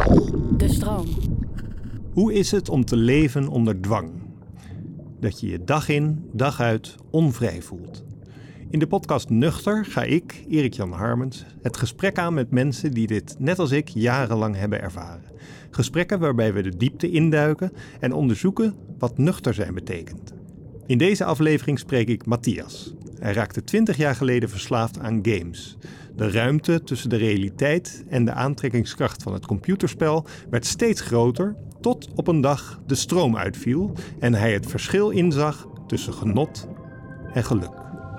De stroom. Hoe is het om te leven onder dwang? Dat je je dag in, dag uit onvrij voelt. In de podcast Nuchter ga ik, Erik-Jan Harmens, het gesprek aan met mensen die dit, net als ik, jarenlang hebben ervaren. Gesprekken waarbij we de diepte induiken en onderzoeken wat nuchter zijn betekent. In deze aflevering spreek ik Matthias. Hij raakte 20 jaar geleden verslaafd aan games. De ruimte tussen de realiteit en de aantrekkingskracht van het computerspel werd steeds groter, tot op een dag de stroom uitviel en hij het verschil inzag tussen genot en geluk.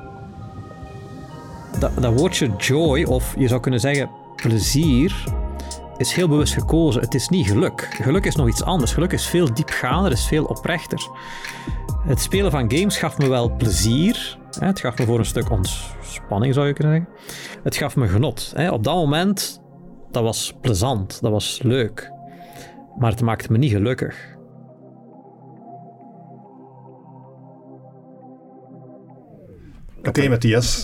Dat woordje joy, of je zou kunnen zeggen plezier, is heel bewust gekozen. Het is niet geluk. Geluk is nog iets anders. Geluk is veel diepgaander, is veel oprechter. Het spelen van games gaf me wel plezier. Het gaf me voor een stuk ontspanning, zou je kunnen zeggen. Het gaf me genot. Op dat moment, dat was plezant, dat was leuk. Maar het maakte me niet gelukkig. Oké, Matthias.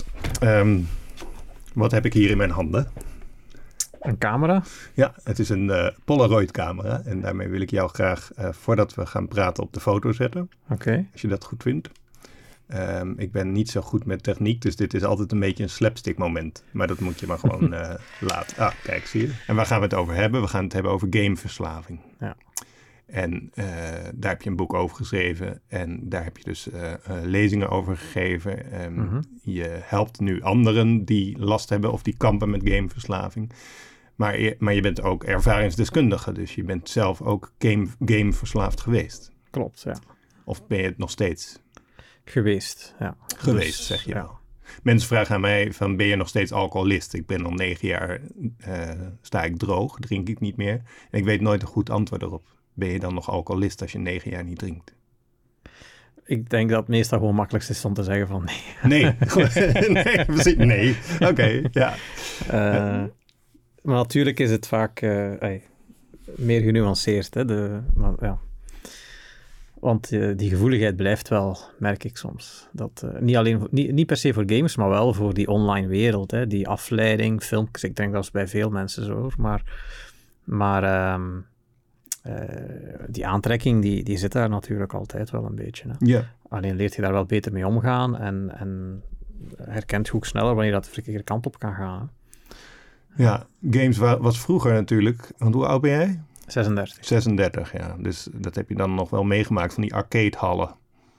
Wat heb ik hier in mijn handen? Een camera? Ja, het is een Polaroid-camera. En daarmee wil ik jou graag, voordat we gaan praten, op de foto zetten. Oké. Als je dat goed vindt. Ik ben niet zo goed met techniek, dus dit is altijd een beetje een slapstick moment. Maar dat moet je maar gewoon laten. Ah, kijk, zie je. En waar gaan we het over hebben? We gaan het hebben over gameverslaving. Ja. En daar heb je een boek over geschreven. En daar heb je dus lezingen over gegeven. Je helpt nu anderen die last hebben of die kampen met gameverslaving. Maar je bent ook ervaringsdeskundige. Dus je bent zelf ook gameverslaafd geweest. Klopt, ja. Of ben je het nog steeds? Geweest, ja. Geweest, dus, zeg je ja. wel. Mensen vragen aan mij van, ben je nog steeds alcoholist? Ik ben al 9 jaar, sta ik droog, drink ik niet meer. En ik weet nooit een goed antwoord erop. Ben je dan nog alcoholist als je 9 jaar niet drinkt? Ik denk dat het meestal gewoon makkelijkst is om te zeggen van nee. Nee, precies. Nee. Oké, ja. Maar natuurlijk is het vaak meer genuanceerd. Hè? Ja. Want die gevoeligheid blijft wel, merk ik soms. Dat, niet per se voor gamers, maar wel voor die online wereld. Hè? Die afleiding, filmpjes. Ik denk dat is bij veel mensen zo. Maar die aantrekking, die zit daar natuurlijk altijd wel een beetje. Hè? Ja. Alleen leert je daar wel beter mee omgaan en herkent je ook sneller wanneer dat de verkeerde kant op kan gaan. Hè? Ja, games was vroeger natuurlijk. Want hoe oud ben jij? 36. 36, ja. Dus dat heb je dan nog wel meegemaakt van die arcadehallen.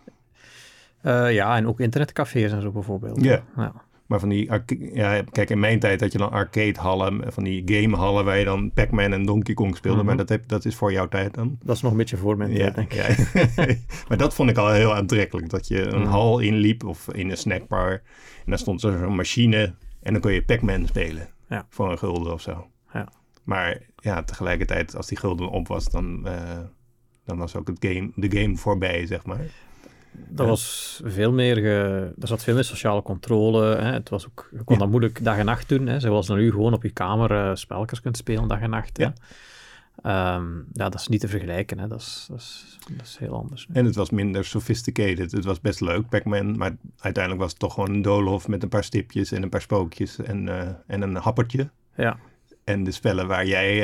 Ja, en ook internetcafés en zo bijvoorbeeld. Ja. Ja. Maar van die... Ja, kijk, in mijn tijd had je dan arcadehallen, van die gamehallen waar je dan Pac-Man en Donkey Kong speelde. Maar dat is voor jouw tijd dan? Dat is nog een beetje voor mijn tijd, denk ik. Ja. Maar dat vond ik al heel aantrekkelijk. Dat je een hal inliep of in een snackbar. En dan stond er zo'n machine en dan kon je Pac-Man spelen. Ja. Voor een gulden of zo. Ja. Maar ja, tegelijkertijd, als die gulden op was, dan was ook de game voorbij, zeg maar. Dat was veel meer... Er zat veel meer sociale controle. Hè. Het was ook, je kon dat moeilijk dag en nacht doen. Hè. Zoals nu gewoon op je kamer spelletjes kunt spelen dag en nacht. Hè. Ja. Dat is niet te vergelijken. Hè. Dat is heel anders. Hè. En het was minder sophisticated. Het was best leuk, Pac-Man. Maar uiteindelijk was het toch gewoon een doolhof met een paar stipjes en een paar spookjes en een happertje. Ja. En de spellen waar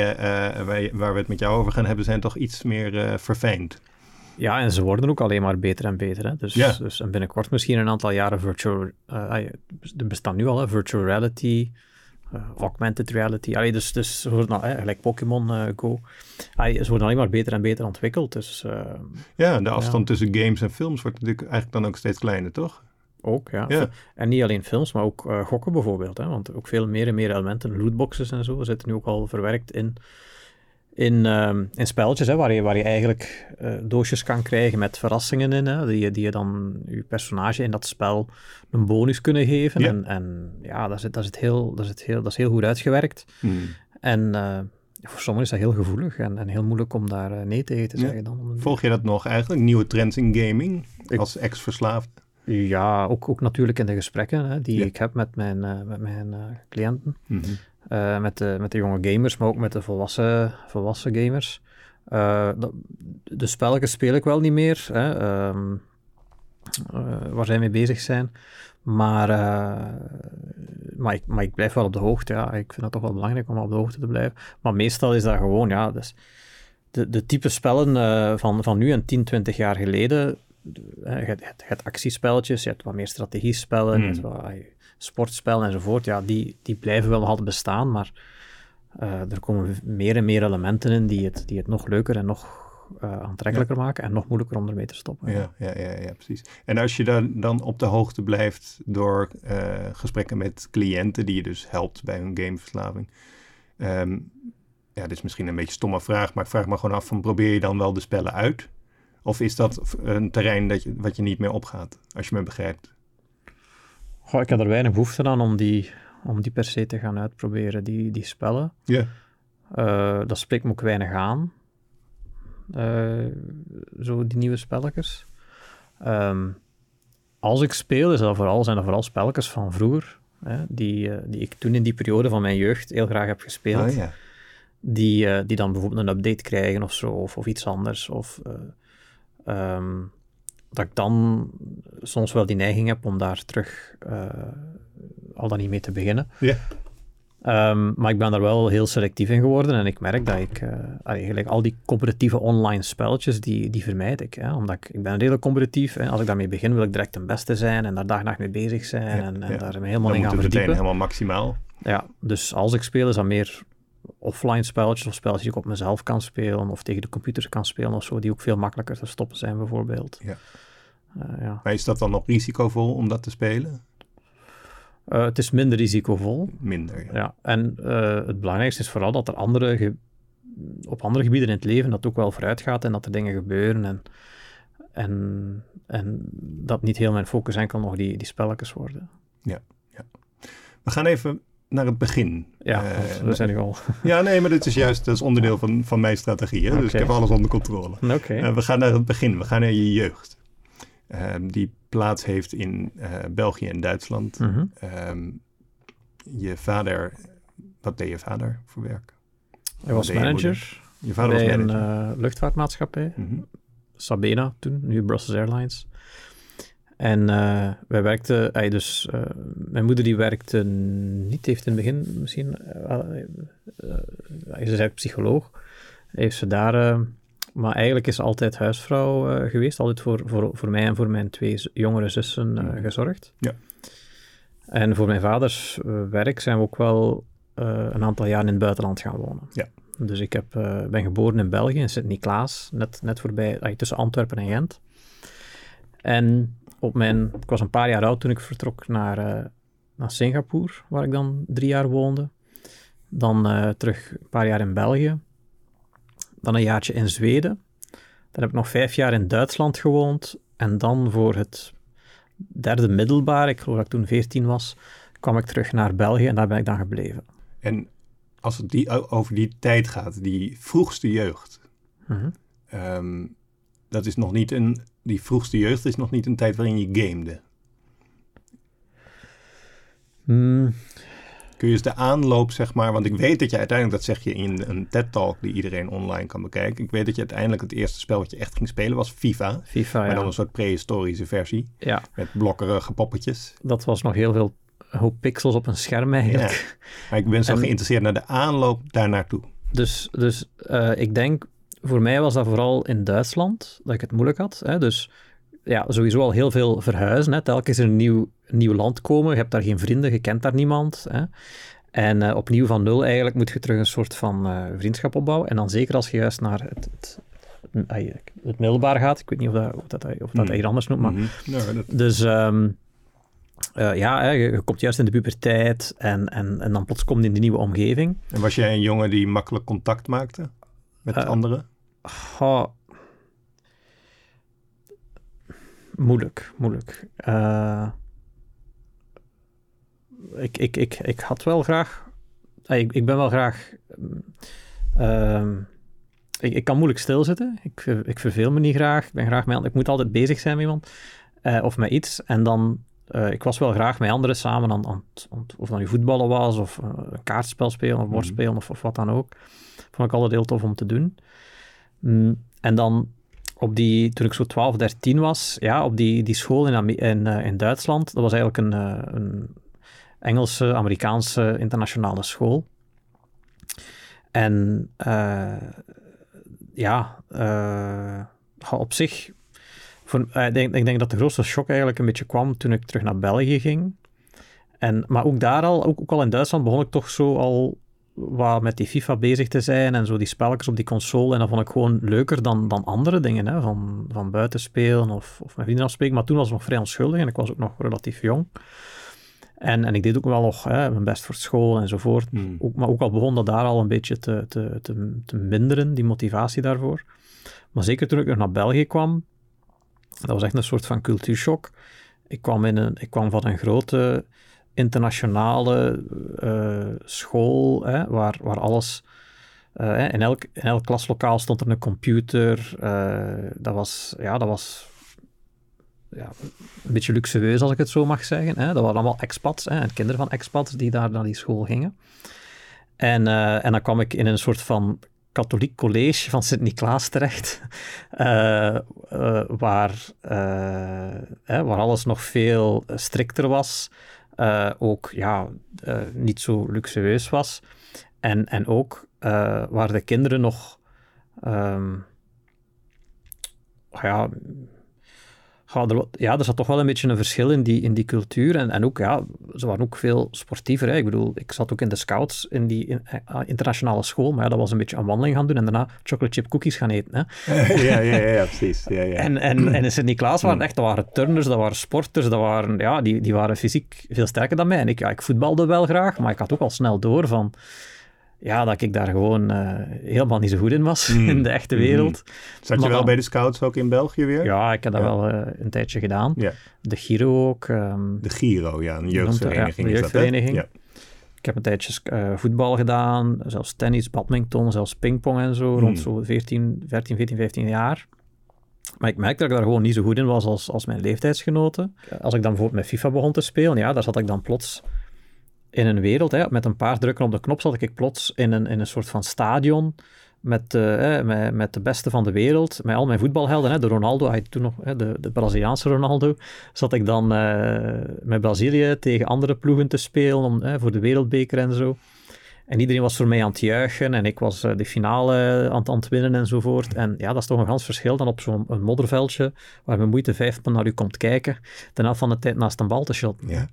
we het met jou over gaan hebben zijn toch iets meer verfijnd. Ja, en ze worden ook alleen maar beter en beter. Hè. Dus en binnenkort misschien een aantal jaren er bestaan nu al virtual reality, augmented reality. Dus ze worden gelijk Pokémon Go. Ze worden alleen maar beter en beter ontwikkeld. Dus, de afstand tussen games en films wordt natuurlijk eigenlijk dan ook steeds kleiner, toch? Ook, ja. En niet alleen films, maar ook gokken bijvoorbeeld. Hè? Want ook veel meer en meer elementen, lootboxes en zo, zitten nu ook al verwerkt in spelletjes, hè, waar je eigenlijk doosjes kan krijgen met verrassingen in, hè, die je dan je personage in dat spel een bonus kunnen geven. Ja. En ja, dat is heel goed uitgewerkt. En voor sommigen is dat heel gevoelig en heel moeilijk om daar nee tegen te zeggen. Dan. Volg je dat nog eigenlijk? Nieuwe trends in gaming als ex-verslaafde? Ja, ook natuurlijk in de gesprekken hè, die ik heb met mijn cliënten. Met de jonge gamers, maar ook met de volwassen gamers. De spelletjes speel ik wel niet meer, hè, waar zij mee bezig zijn. Maar ik blijf wel op de hoogte, ja. Ik vind het toch wel belangrijk om op de hoogte te blijven. Maar meestal is dat gewoon, ja, dus de type spellen van nu en 10, 20 jaar geleden. Je hebt actiespelletjes, je hebt wat meer strategiespellen, je hebt wat sportspellen enzovoort. Ja, die blijven wel nog altijd bestaan, maar er komen meer en meer elementen in die het nog leuker en nog aantrekkelijker maken en nog moeilijker om ermee te stoppen. Ja, precies. En als je dan op de hoogte blijft door gesprekken met cliënten die je dus helpt bij hun gameverslaving. Dit is misschien een beetje een stomme vraag, maar ik vraag me gewoon af van probeer je dan wel de spellen uit? Of is dat een terrein wat je niet meer opgaat, als je me begrijpt? Goh, ik heb er weinig behoefte aan om die per se te gaan uitproberen, die spellen. Ja. Dat spreekt me ook weinig aan. Zo die nieuwe spelletjes. Als ik speel, zijn dat vooral spelletjes van vroeger, die ik toen in die periode van mijn jeugd heel graag heb gespeeld. Oh, ja. Die dan bijvoorbeeld een update krijgen of zo, of iets anders. Of dat ik dan soms wel die neiging heb om daar terug al dan niet mee te beginnen. Ja. Maar ik ben daar wel heel selectief in geworden en ik merk dat ik eigenlijk al die competitieve online spelletjes, die vermijd ik. Omdat ik ben redelijk competitief. Als ik daarmee begin, wil ik direct de beste zijn en daar dag en nacht mee bezig zijn en daar me helemaal in gaan verdiepen. Dan moet het meteen helemaal maximaal. Ja, dus als ik speel, is dat meer offline spelletjes of spelletjes die ik op mezelf kan spelen of tegen de computer kan spelen of zo, die ook veel makkelijker te stoppen zijn bijvoorbeeld. Ja. Maar is dat dan nog risicovol om dat te spelen? Het is minder risicovol. Minder, ja. En het belangrijkste is vooral dat er op andere gebieden in het leven dat ook wel vooruit gaat en dat er dingen gebeuren en dat niet heel mijn focus enkel nog die spelletjes worden. Ja. We gaan even naar het begin. Ja, we zijn nu al... Ja, nee, maar dat is onderdeel van mijn strategie. Hè? Dus ik heb alles onder controle. Okay. We gaan naar het begin. We gaan naar je jeugd. Die plaats heeft in België en Duitsland. Mm-hmm. Je vader, wat deed je vader voor werk? Hij was manager je vader bij was manager. Een luchtvaartmaatschappij. Mm-hmm. Sabena toen, nu Brussels Airlines. En wij werkten, mijn moeder die werkte niet, heeft in het begin misschien, ze is eigenlijk psycholoog, heeft ze daar, maar eigenlijk is ze altijd huisvrouw geweest, altijd voor mij en voor mijn 2 jongere zussen gezorgd. Ja. En voor mijn vaders werk zijn we ook wel een aantal jaar in het buitenland gaan wonen. Ja. Dus ik ben geboren in België, in Sint-Niklaas, net voorbij, tussen Antwerpen en Gent. En ik was een paar jaar oud toen ik vertrok naar Singapore, waar ik dan 3 jaar woonde. Dan terug een paar jaar in België. Dan een jaartje in Zweden. Dan heb ik nog 5 jaar in Duitsland gewoond. En dan voor het 3e middelbaar, ik geloof dat ik toen 14 was, kwam ik terug naar België en daar ben ik dan gebleven. En als het over die tijd gaat, die vroegste jeugd, dat is nog niet die vroegste jeugd is nog niet een tijd waarin je gamede. Kun je eens de aanloop, zeg maar, want ik weet dat je uiteindelijk, dat zeg je in een TED-talk die iedereen online kan bekijken, ik weet dat je uiteindelijk het eerste spel wat je echt ging spelen was FIFA. Maar dan een soort prehistorische versie. Ja. Met blokkerige poppetjes. Dat was nog heel veel hoop pixels op een scherm eigenlijk. Ja. Maar ik ben zo geïnteresseerd naar de aanloop daar naartoe. Dus ik denk, voor mij was dat vooral in Duitsland, dat ik het moeilijk had. Hè? Dus ja, sowieso al heel veel verhuizen. Hè? Telkens in een nieuw land komen. Je hebt daar geen vrienden, je kent daar niemand. Hè? En opnieuw van nul eigenlijk moet je terug een soort van vriendschap opbouwen. En dan zeker als je juist naar het middelbaar gaat. Ik weet niet of dat hier anders noemt. Maar... Dus je komt juist in de puberteit en dan plots kom je in de nieuwe omgeving. En was jij een jongen die makkelijk contact maakte met anderen? Moeilijk. Ik had wel graag... Ik ben wel graag... Ik kan moeilijk stilzitten. Ik verveel me niet graag. Ik moet altijd bezig zijn met iemand. Of met iets. En dan... ik was wel graag met anderen samen of dan nu voetballen was, of een kaartspel spelen, of bordspelen, of wat dan ook. Vond ik altijd heel tof om te doen. En dan toen ik zo 12, 13 was, op die school in Duitsland, dat was eigenlijk een Engelse, Amerikaanse internationale school. En op zich, ik denk dat de grootste shock eigenlijk een beetje kwam toen ik terug naar België ging. Maar ook daar ook al in Duitsland begon ik toch zo al wat met die FIFA bezig te zijn en zo die spelletjes op die console. En dat vond ik gewoon leuker dan andere dingen, hè, van buiten spelen of met vrienden afspreken. Maar toen was ik nog vrij onschuldig en ik was ook nog relatief jong. En ik deed ook wel nog mijn best voor school enzovoort. Maar ook al begon dat daar al een beetje te minderen, die motivatie daarvoor. Maar zeker toen ik nog naar België kwam, dat was echt een soort van cultuurshock. Ik kwam van een grote internationale school, waar alles... in elk klaslokaal stond er een computer. Dat was een beetje luxueus, als ik het zo mag zeggen. Dat waren allemaal expats, en kinderen van expats die daar naar die school gingen. En dan kwam ik in een soort van katholiek college van Sint-Niklaas terecht, waar alles nog veel strikter was, ook niet zo luxueus was. En ook waar de kinderen nog er zat toch wel een beetje een verschil in die cultuur. En ook, ze waren ook veel sportiever. Hè. Ik bedoel, ik zat ook in de scouts in die internationale school, maar dat was een beetje een wandeling gaan doen en daarna chocolate chip cookies gaan eten. Hè. Ja, precies. Ja. En in Sint-Niklaas dat waren turners, dat waren sporters, dat waren, die waren fysiek veel sterker dan mij. En ik voetbalde wel graag, maar ik had ook al snel door van... dat ik daar gewoon helemaal niet zo goed in was, in de echte wereld. Zat je wel bij de scouts ook in België weer? Ja, ik heb dat wel een tijdje gedaan. Ja. De Giro ook. De Giro, een jeugdvereniging. De jeugdvereniging. Ja. Ik heb een tijdje voetbal gedaan, zelfs tennis, badminton, zelfs pingpong en zo, rond zo 14, 15 jaar. Maar ik merkte dat ik daar gewoon niet zo goed in was als mijn leeftijdsgenoten. Als ik dan bijvoorbeeld met FIFA begon te spelen, daar zat ik dan plots... in een wereld, met een paar drukken op de knop, zat ik plots in een soort van stadion met de beste van de wereld, met al mijn voetbalhelden, de Ronaldo, toen nog de Braziliaanse Ronaldo, zat ik dan met Brazilië tegen andere ploegen te spelen voor de wereldbeker en zo. En iedereen was voor mij aan het juichen en ik was de finale aan het winnen enzovoort. En dat is toch een gans verschil dan op zo'n modderveldje waar met moeite 5 man naar u komt kijken, de helft van de tijd naast een bal te shotten. Ja.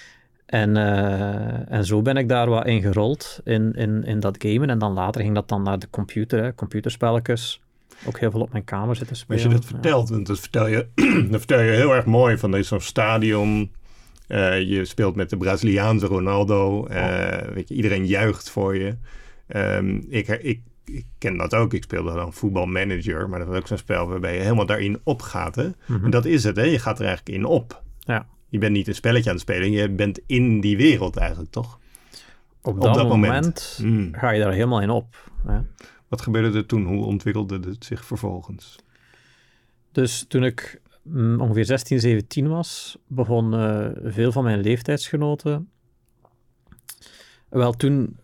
En zo ben ik daar wat in gerold, in dat gamen. En dan later ging dat dan naar de computer, computerspelletjes. Ook heel veel op mijn kamer zitten spelen. Als je dat vertelt, want dat vertel je heel erg mooi. Van zo'n stadion, je speelt met de Braziliaanse Ronaldo. Weet je, iedereen juicht voor je. Ik ken dat ook. Ik speelde dan voetbalmanager. Maar dat was ook zo'n spel waarbij je helemaal daarin opgaat. Hè? En dat is het, hè? Je gaat er eigenlijk in op. Ja. Je bent niet een spelletje aan het spelen, je bent in die wereld eigenlijk, toch? Op dat moment ga je daar helemaal in op. Hè? Wat gebeurde er toen? Hoe ontwikkelde het zich vervolgens? Dus toen ik ongeveer 16, 17 was, begon veel van mijn leeftijdsgenoten... Wel, toen...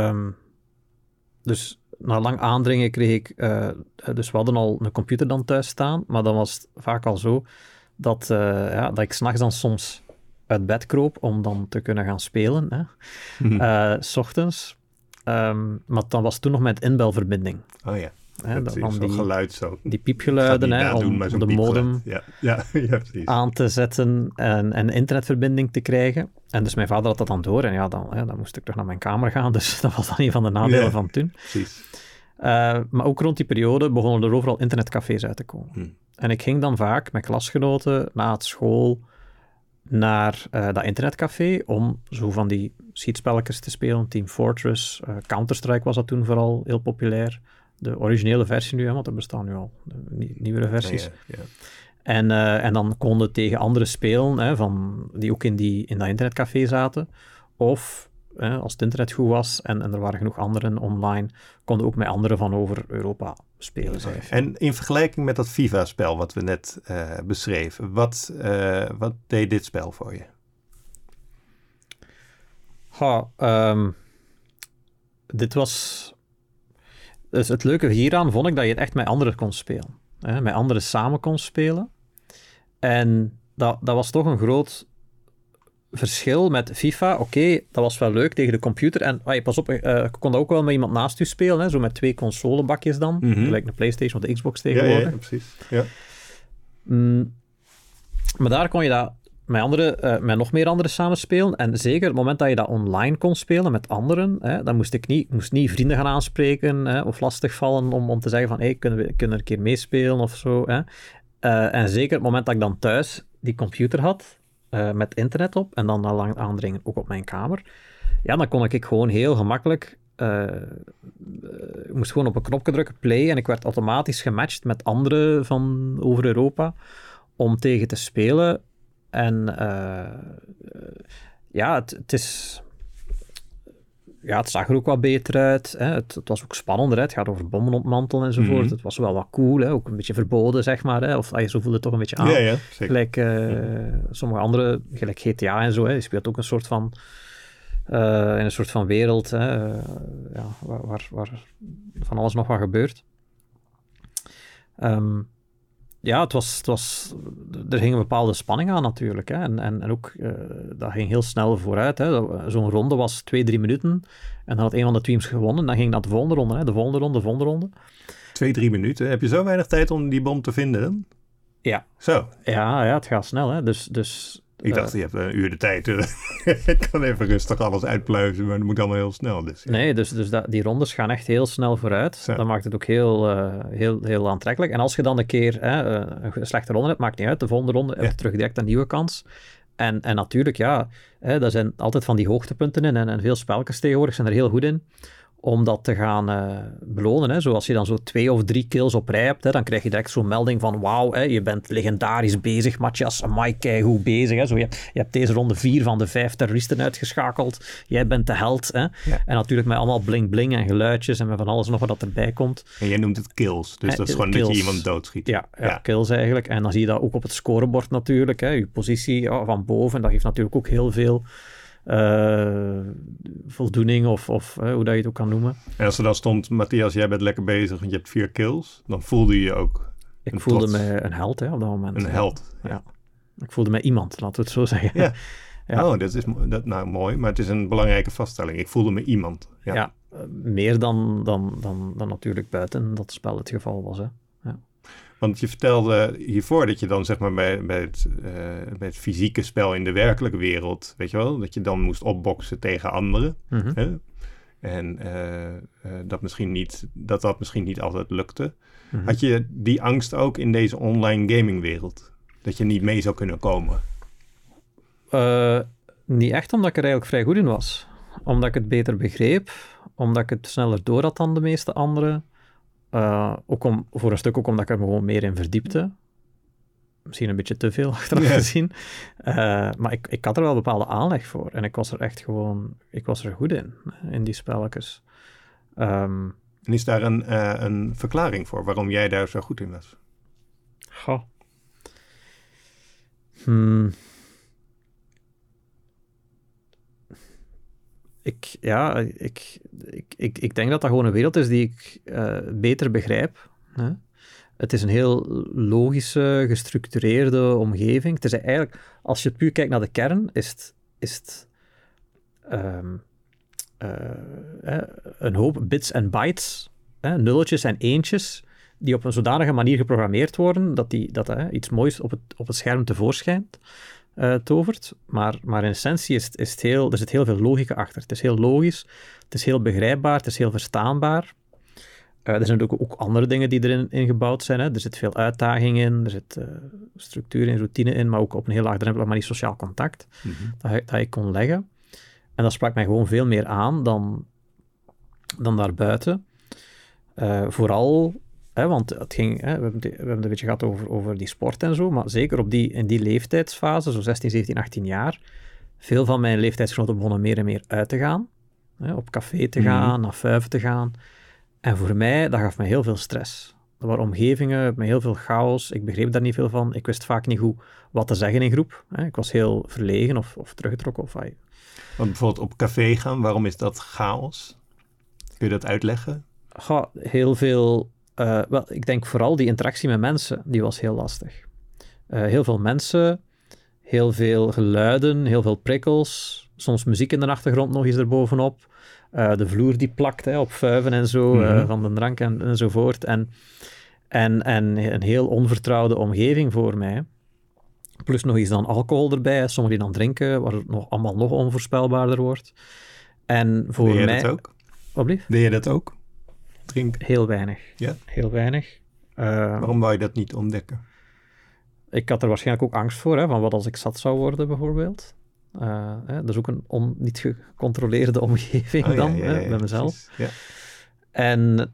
dus na lang aandringen kreeg ik... dus we hadden al een computer dan thuis staan, maar dan was het vaak al zo... dat ik 's nachts dan soms uit bed kroop om dan te kunnen gaan spelen, 's ochtends. Maar dan was toen nog met inbelverbinding. Oh ja, zo'n geluid zo. Die piepgeluiden, om de modem aan te zetten en internetverbinding te krijgen. En dus mijn vader had dat dan door en dan moest ik terug naar mijn kamer gaan. Dus dat was dan een van de nadelen van toen. Precies. Maar ook rond die periode begonnen er overal internetcafés uit te komen. En ik ging dan vaak met klasgenoten na het school naar dat internetcafé om zo van die schietspelletjes te spelen. Team Fortress, Counter-Strike was dat toen vooral heel populair. De originele versie nu, want er bestaan nu al nieuwere versies. Ja. En dan konden tegen anderen spelen, die ook in dat internetcafé zaten. Of... als het internet goed was en er waren genoeg anderen online, konden ook met anderen van over Europa spelen. En in vergelijking met dat FIFA-spel wat we net beschreven, wat deed dit spel voor je? Dit was... Dus het leuke hieraan vond ik dat je het echt met anderen kon spelen. met anderen samen kon spelen. En dat was toch een groot verschil met FIFA. Oké, dat was wel leuk tegen de computer. En pas op, je kon dat ook wel met iemand naast u spelen. Hè? Zo met 2 consolebakjes dan. Gelijk een PlayStation of de Xbox tegenwoordig. Ja, precies. Ja. Maar daar kon je dat met nog meer anderen samen spelen. En zeker het moment dat je dat online kon spelen met anderen, dan moest ik niet vrienden gaan aanspreken of lastigvallen om te zeggen van hey, kunnen we een keer meespelen of zo. En zeker het moment dat ik dan thuis die computer had, met internet op, en dan lang aandringen ook op mijn kamer, ja, dan kon ik gewoon heel gemakkelijk ik moest gewoon op een knopje drukken, play, en ik werd automatisch gematcht met anderen van over Europa om tegen te spelen. En het zag er ook wat beter uit. Hè. Het was ook spannender. Hè. Het gaat over bommen ontmantelen enzovoort. Het was wel wat cool. Hè. Ook een beetje verboden, zeg maar. Hè. Of zo voelde het toch een beetje aan. Ja, zeker. Gelijk sommige andere, gelijk GTA en zo. Hè. Je speelt ook een soort van in een soort van wereld, hè. Waar van alles nog wat gebeurt. Het was, er ging een bepaalde spanning aan natuurlijk. Hè. En ook, dat ging heel snel vooruit. Hè. Zo'n ronde was 2-3 minuten. En dan had een van de teams gewonnen. Dan ging dat de volgende ronde. Hè. De volgende ronde. 2-3 minuten. Heb je zo weinig tijd om die bom te vinden? Ja. Zo. Ja, het gaat snel. Hè. Dus ik dacht, je hebt een uur de tijd. Ik kan even rustig alles uitpluizen, maar het moet allemaal heel snel. Dus, ja. Nee, dus die rondes gaan echt heel snel vooruit. Zo. Dat maakt het ook heel aantrekkelijk. En als je dan een keer een slechte ronde hebt, maakt niet uit. De volgende ronde heb je terug direct een nieuwe kans. En natuurlijk, daar zijn altijd van die hoogtepunten in. En veel spelletjes tegenwoordig zijn er heel goed in om dat te gaan belonen. Hè. Zoals je dan zo 2 of 3 kills op rij hebt, hè, dan krijg je direct zo'n melding van wauw, je bent legendarisch bezig, Matthias, amai, keigoed bezig. Hè. Zo, je hebt deze ronde 4 van de 5 terroristen uitgeschakeld. Jij bent de held. Hè. Ja. En natuurlijk met allemaal bling bling en geluidjes en met van alles nog wat erbij komt. En jij noemt het kills, dus dat is gewoon kills. dat je iemand doodschiet. Ja, kills eigenlijk. En dan zie je dat ook op het scorebord natuurlijk. Hè. Je positie van boven, dat geeft natuurlijk ook heel veel voldoening of hoe dat je het ook kan noemen. En als er dan stond, Matthias, jij bent lekker bezig en je hebt 4 kills, dan voelde je je ook ik voelde me een held op dat moment. Een held. Ja. Ik voelde me iemand, laten we het zo zeggen. Ja. Ja. Oh, dat is mooi, maar het is een belangrijke vaststelling. Ik voelde me iemand. Ja, meer dan natuurlijk buiten dat spel het geval was. Hè. Ja. Want je vertelde hiervoor dat je dan zeg maar bij het fysieke spel in de werkelijke wereld, weet je wel, dat je dan moest opboksen tegen anderen. Mm-hmm. Hè? En dat misschien niet altijd lukte. Mm-hmm. Had je die angst ook in deze online gamingwereld? Dat je niet mee zou kunnen komen? Niet echt, omdat ik er eigenlijk vrij goed in was. Omdat ik het beter begreep, omdat ik het sneller door had dan de meeste anderen. Voor een stuk ook omdat ik er gewoon meer in verdiepte. Misschien een beetje te veel achteraf gezien. Maar ik had er wel bepaalde aanleg voor. En ik was er echt ik was er goed in die spelletjes. En is daar een verklaring voor waarom jij daar zo goed in was? Goh. Ik denk dat dat gewoon een wereld is die ik beter begrijp. Hè? Het is een heel logische, gestructureerde omgeving. Het is eigenlijk, als je puur kijkt naar de kern, is het een hoop bits en bytes, nulletjes en eentjes, die op een zodanige manier geprogrammeerd worden dat iets moois op het scherm tevoorschijn tovert. Maar in essentie er zit heel veel logica achter. Het is heel logisch, het is heel begrijpbaar, het is heel verstaanbaar. Er zijn ook andere dingen die erin ingebouwd zijn. Hè. Er zit veel uitdaging in, er zit structuur en routine in, maar ook op een heel laagdrempelig manier sociaal contact dat ik kon leggen. En dat sprak mij gewoon veel meer aan dan daarbuiten. Vooral, want het ging, we hebben het een beetje gehad over die sport en zo, maar zeker in die leeftijdsfase, zo 16, 17, 18 jaar, veel van mijn leeftijdsgenoten begonnen meer en meer uit te gaan. Op café te gaan, naar vuiven te gaan. En voor mij, dat gaf mij heel veel stress. Er waren omgevingen met heel veel chaos. Ik begreep daar niet veel van. Ik wist vaak niet goed wat te zeggen in groep. Ik was heel verlegen of teruggetrokken. Want bijvoorbeeld op café gaan, waarom is dat chaos? Kun je dat uitleggen? Heel veel Wel, ik denk vooral die interactie met mensen, die was heel lastig. Heel veel mensen, heel veel geluiden, heel veel prikkels, soms muziek in de achtergrond nog eens erbovenop. De vloer die plakt op vuiven en zo, van de drank enzovoort. En een heel onvertrouwde omgeving voor mij. Plus nog eens dan alcohol erbij, sommigen die dan drinken, waar het allemaal nog onvoorspelbaarder wordt. En voor Deed je mij... dat ook? Wat blieft? Deed je dat ook? Drinken? Heel weinig. Ja? Heel weinig. Waarom wou je dat niet ontdekken? Ik had er waarschijnlijk ook angst voor, van wat als ik zat zou worden bijvoorbeeld. Dat is ook een niet gecontroleerde omgeving bij mezelf. Ja. En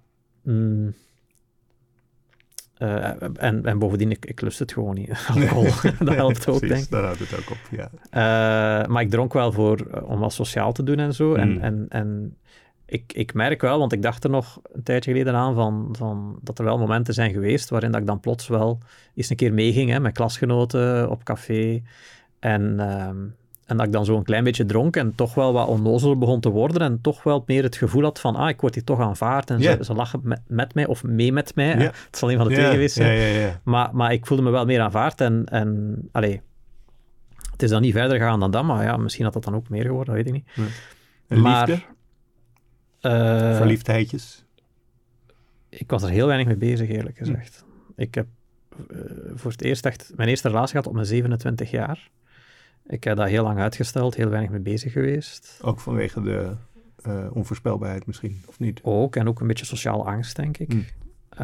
bovendien, ik lust het gewoon niet. Alcohol, dat helpt ook, denk ik. Daar houdt het ook op, ja. Maar ik dronk wel om wat sociaal te doen en zo. En ik merk wel, want ik dacht er nog een tijdje geleden aan van dat er wel momenten zijn geweest waarin dat ik dan plots wel eens een keer meeging met klasgenoten op café. En dat ik dan zo een klein beetje dronk en toch wel wat onnozel begon te worden en toch wel meer het gevoel had van, ik word hier toch aanvaard en ze lachen met mij of mee met mij. Het is alleen van de twee geweest. Ja. Maar ik voelde me wel meer aanvaard en het is dan niet verder gegaan dan dat, maar misschien had dat dan ook meer geworden, dat weet ik niet. En liefde? Verliefdheidjes? Ik was er heel weinig mee bezig, eerlijk gezegd. Ik heb voor het eerst echt mijn eerste relatie gehad op mijn 27 jaar. Ik heb dat heel lang uitgesteld, heel weinig mee bezig geweest. Ook vanwege de onvoorspelbaarheid misschien, of niet? Ook, en ook een beetje sociale angst, denk ik.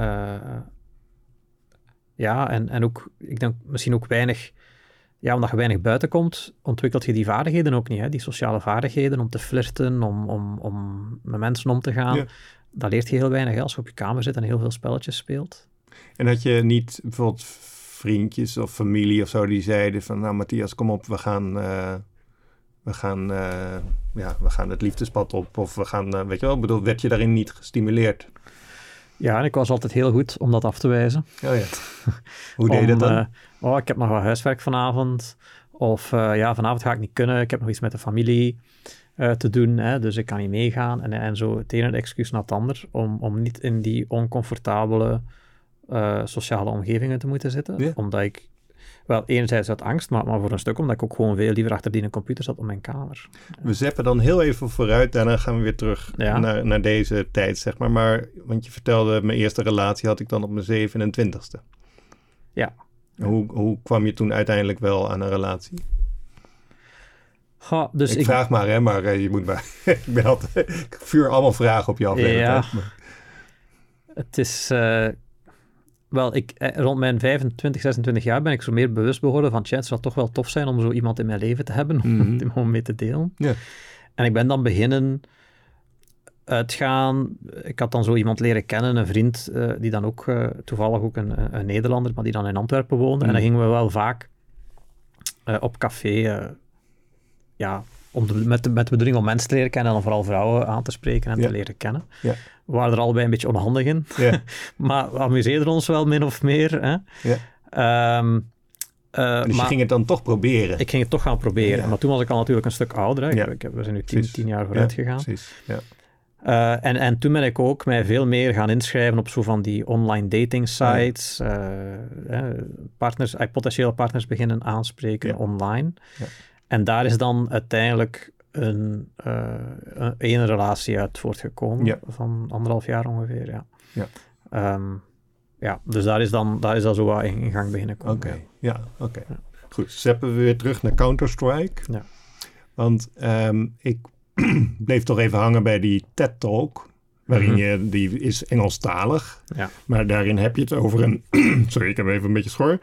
En ook, ik denk misschien ook weinig... Ja, omdat je weinig buiten komt, ontwikkelt je die vaardigheden ook niet. Hè? Die sociale vaardigheden om te flirten, om met mensen om te gaan. Ja. Dat leert je heel weinig als je op je kamer zit en heel veel spelletjes speelt. En had je niet bijvoorbeeld vriendjes of familie of zo die zeiden van... Nou, Matthias, kom op, we gaan het liefdespad op. Of we gaan, weet je wel, bedoel, werd je daarin niet gestimuleerd? Ja, en ik was altijd heel goed om dat af te wijzen. Oh ja. Hoe deed je dat dan? Ik heb nog wat huiswerk vanavond. Of vanavond ga ik niet kunnen. Ik heb nog iets met de familie te doen. Hè, dus ik kan niet meegaan. En zo het ene excuus na het ander. Om niet in die oncomfortabele sociale omgevingen te moeten zitten. Ja. Omdat ik... Wel, enerzijds uit angst, maar voor een stuk omdat ik ook gewoon veel liever achter die computer zat op mijn kamer. We zeppen dan heel even vooruit, daarna gaan we weer terug naar deze tijd, zeg maar. Want je vertelde, mijn eerste relatie had ik dan op mijn 27ste. Ja. Hoe kwam je toen uiteindelijk wel aan een relatie? Dus ik vraag maar, hè, maar je moet maar... ik vuur allemaal vragen op je af. Ja. Het is... rond mijn 25, 26 jaar ben ik zo meer bewust geworden van, het zou toch wel tof zijn om zo iemand in mijn leven te hebben, om mee te delen. Ja. En ik ben dan beginnen uitgaan. Ik had dan zo iemand leren kennen, een vriend, die dan ook, toevallig ook een Nederlander, maar die dan in Antwerpen woonde. En dan gingen we wel vaak op café, met de bedoeling om mensen te leren kennen en dan vooral vrouwen aan te spreken en te leren kennen. Ja. We waren er allebei een beetje onhandig in. Ja. Maar we amuseerden ons wel min of meer. Hè. Ja. Dus je ging het dan toch proberen? Ik ging het toch gaan proberen. Ja. Maar toen was ik al natuurlijk een stuk ouder. Hè. Ja. We zijn nu 10 jaar vooruit gegaan. Precies. Ja. En toen ben ik ook mij veel meer gaan inschrijven op zo van die online dating sites. Potentiële partners beginnen aanspreken online. Ja. En daar is dan uiteindelijk een relatie uit voortgekomen van 1,5 jaar ongeveer. Dus daar is dat zo wat in gang beginnen komen. Oké. Ja. Goed, zeppen we weer terug naar Counter-Strike. Ja. Want ik bleef toch even hangen bij die TED-talk, waarin die is Engelstalig. Ja. Maar daarin heb je het over een... Sorry, ik heb even een beetje schor.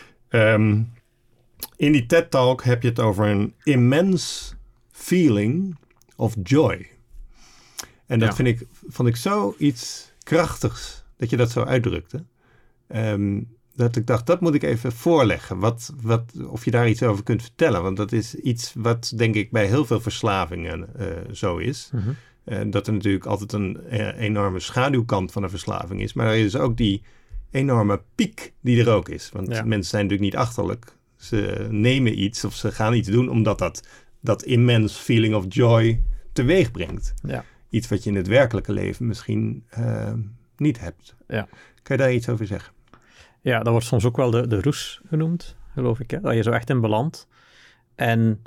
In die TED-talk heb je het over een immense feeling of joy. En dat vond ik zo iets krachtigs, dat je dat zo uitdrukte. Dat ik dacht, dat moet ik even voorleggen. Of je daar iets over kunt vertellen. Want dat is iets wat, denk ik, bij heel veel verslavingen zo is. Dat er natuurlijk altijd een enorme schaduwkant van een verslaving is. Maar er is ook die enorme piek die er ook is. Want mensen zijn natuurlijk niet achterlijk. Ze nemen iets of ze gaan iets doen omdat dat immense feeling of joy teweeg brengt. Ja. Iets wat je in het werkelijke leven misschien niet hebt. Ja. Kan je daar iets over zeggen? Ja, dat wordt soms ook wel de roes genoemd, geloof ik. Hè? Dat je zo echt in belandt. En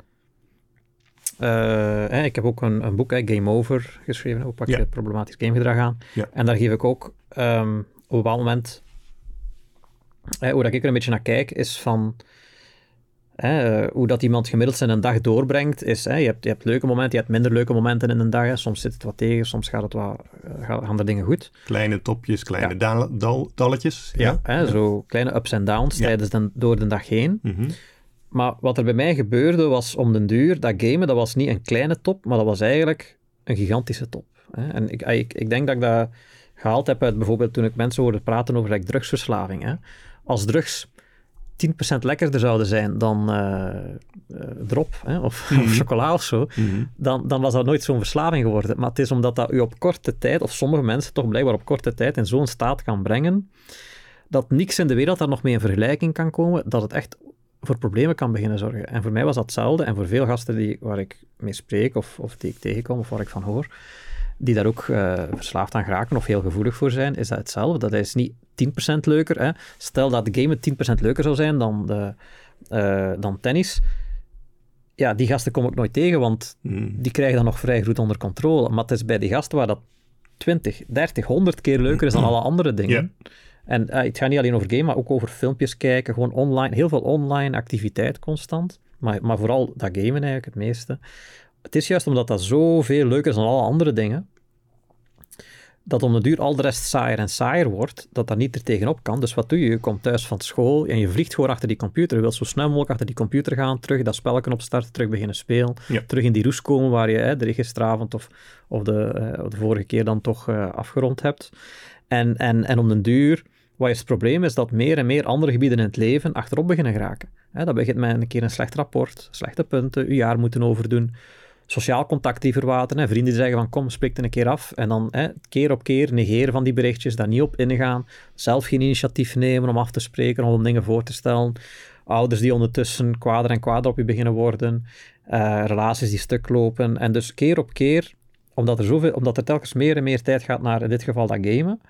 ik heb ook een boek, Game Over, geschreven. Hoe pak je problematisch gamegedrag aan? Ja. En daar geef ik ook op een bepaald moment... hoe dat ik er een beetje naar kijk, is van... hoe dat iemand gemiddeld zijn dag doorbrengt, is... je hebt leuke momenten, je hebt minder leuke momenten in een dag. Hè. Soms zit het wat tegen, soms gaan er dingen goed. Kleine topjes, kleine dalletjes. Zo kleine ups en downs door de dag heen. Mm-hmm. Maar wat er bij mij gebeurde was om den duur, dat gamen, dat was niet een kleine top, maar dat was eigenlijk een gigantische top. Hè. En ik denk dat ik dat gehaald heb uit bijvoorbeeld toen ik mensen hoorde praten over drugsverslaving. Hè. Als drugs 10% lekkerder zouden zijn dan drop of chocola of zo, dan was dat nooit zo'n verslaving geworden. Maar het is omdat dat u op korte tijd, of sommige mensen toch blijkbaar op korte tijd in zo'n staat kan brengen, dat niks in de wereld daar nog mee in vergelijking kan komen, dat het echt voor problemen kan beginnen zorgen. En voor mij was dat hetzelfde. En voor veel gasten waar ik mee spreek, of die ik tegenkom, of waar ik van hoor, die daar ook verslaafd aan geraken of heel gevoelig voor zijn, is dat hetzelfde. Dat is niet 10% leuker. Hè. Stel dat de game 10% leuker zou zijn dan tennis. Ja, die gasten kom ik nooit tegen, want die krijgen dat nog vrij goed onder controle. Maar het is bij die gasten waar dat 20, 30, 100 keer leuker is dan alle andere dingen. Ja. En het gaat niet alleen over game, maar ook over filmpjes kijken, gewoon online, heel veel online activiteit constant. Maar vooral dat gamen eigenlijk het meeste. Het is juist omdat dat zoveel leuker is dan alle andere dingen, dat om de duur al de rest saaier en saaier wordt, dat niet er tegenop kan. Dus wat doe je? Je komt thuis van school en je vliegt gewoon achter die computer. Je wilt zo snel mogelijk achter die computer gaan, terug dat spelletje opstarten, terug beginnen spelen, terug in die roes komen waar je de gisteravond of de vorige keer dan toch afgerond hebt. En om den duur, wat is het probleem, is dat meer en meer andere gebieden in het leven achterop beginnen geraken. Dat begint met een keer een slecht rapport, slechte punten, je jaar moeten overdoen, sociaal contact die verwateren, vrienden die zeggen van kom, spreek er een keer af, en dan keer op keer negeren van die berichtjes, daar niet op ingaan, zelf geen initiatief nemen om af te spreken, om dingen voor te stellen, ouders die ondertussen kwader en kwader op je beginnen worden, relaties die stuk lopen, en dus keer op keer, omdat er telkens meer en meer tijd gaat naar, in dit geval, dat gamen,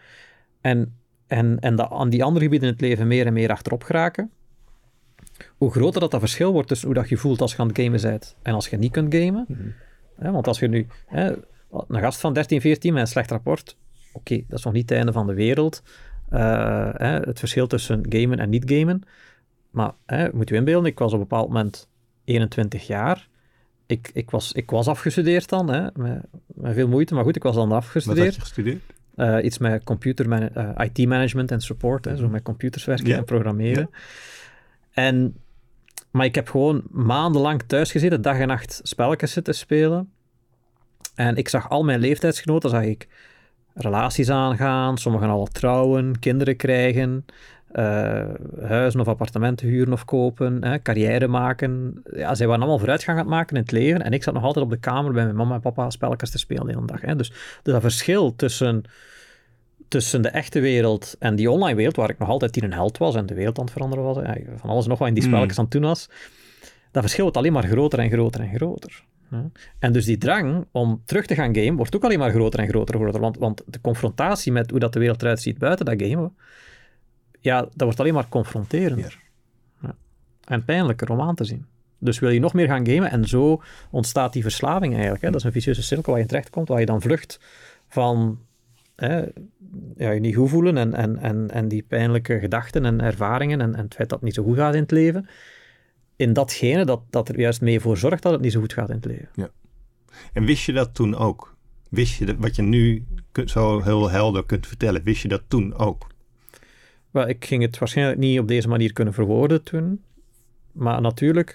en dat aan die andere gebieden in het leven meer en meer achterop geraken, hoe groter dat verschil wordt tussen hoe dat je voelt als je aan het gamen bent en als je niet kunt gamen. Mm-hmm. Want als je nu een gast van 13, 14 met een slecht rapport, oké, dat is nog niet het einde van de wereld. Het verschil tussen gamen en niet gamen. Maar moet je inbeelden, ik was op een bepaald moment 21 jaar. Ik was afgestudeerd dan, met veel moeite, maar goed, ik was dan afgestudeerd. Wat had je gestudeerd? Iets met IT-management en support, zo met computers werken en programmeren. Ja. Maar ik heb gewoon maandenlang thuis gezeten, dag en nacht spelletjes zitten spelen. En ik zag al mijn leeftijdsgenoten, zag ik relaties aangaan, sommigen al trouwen, kinderen krijgen, huizen of appartementen huren of kopen, carrière maken. Ja, zij waren allemaal vooruitgang aan het maken in het leven. En ik zat nog altijd op de kamer bij mijn mama en papa spelletjes te spelen de hele dag. Dus dat verschil tussen de echte wereld en die online wereld, waar ik nog altijd een held was en de wereld aan het veranderen was, van alles nog wat in die spelletjes aan het doen was, dat verschil wordt alleen maar groter en groter en groter. En dus die drang om terug te gaan gamen wordt ook alleen maar groter en groter. Want de confrontatie met hoe dat de wereld eruit ziet buiten dat gamen, ja, dat wordt alleen maar confronterender. Ja. En pijnlijker om aan te zien. Dus wil je nog meer gaan gamen en zo ontstaat die verslaving eigenlijk. Dat is een vicieuze cirkel waar je terecht komt, waar je dan vlucht van je niet goed voelen en die pijnlijke gedachten en ervaringen en het feit dat het niet zo goed gaat in het leven, in datgene dat er juist mee voor zorgt dat het niet zo goed gaat in het leven. Ja. En wist je dat toen ook? Wist je dat, wat je nu zo heel helder kunt vertellen, wist je dat toen ook? Wel, ik ging het waarschijnlijk niet op deze manier kunnen verwoorden toen, maar natuurlijk,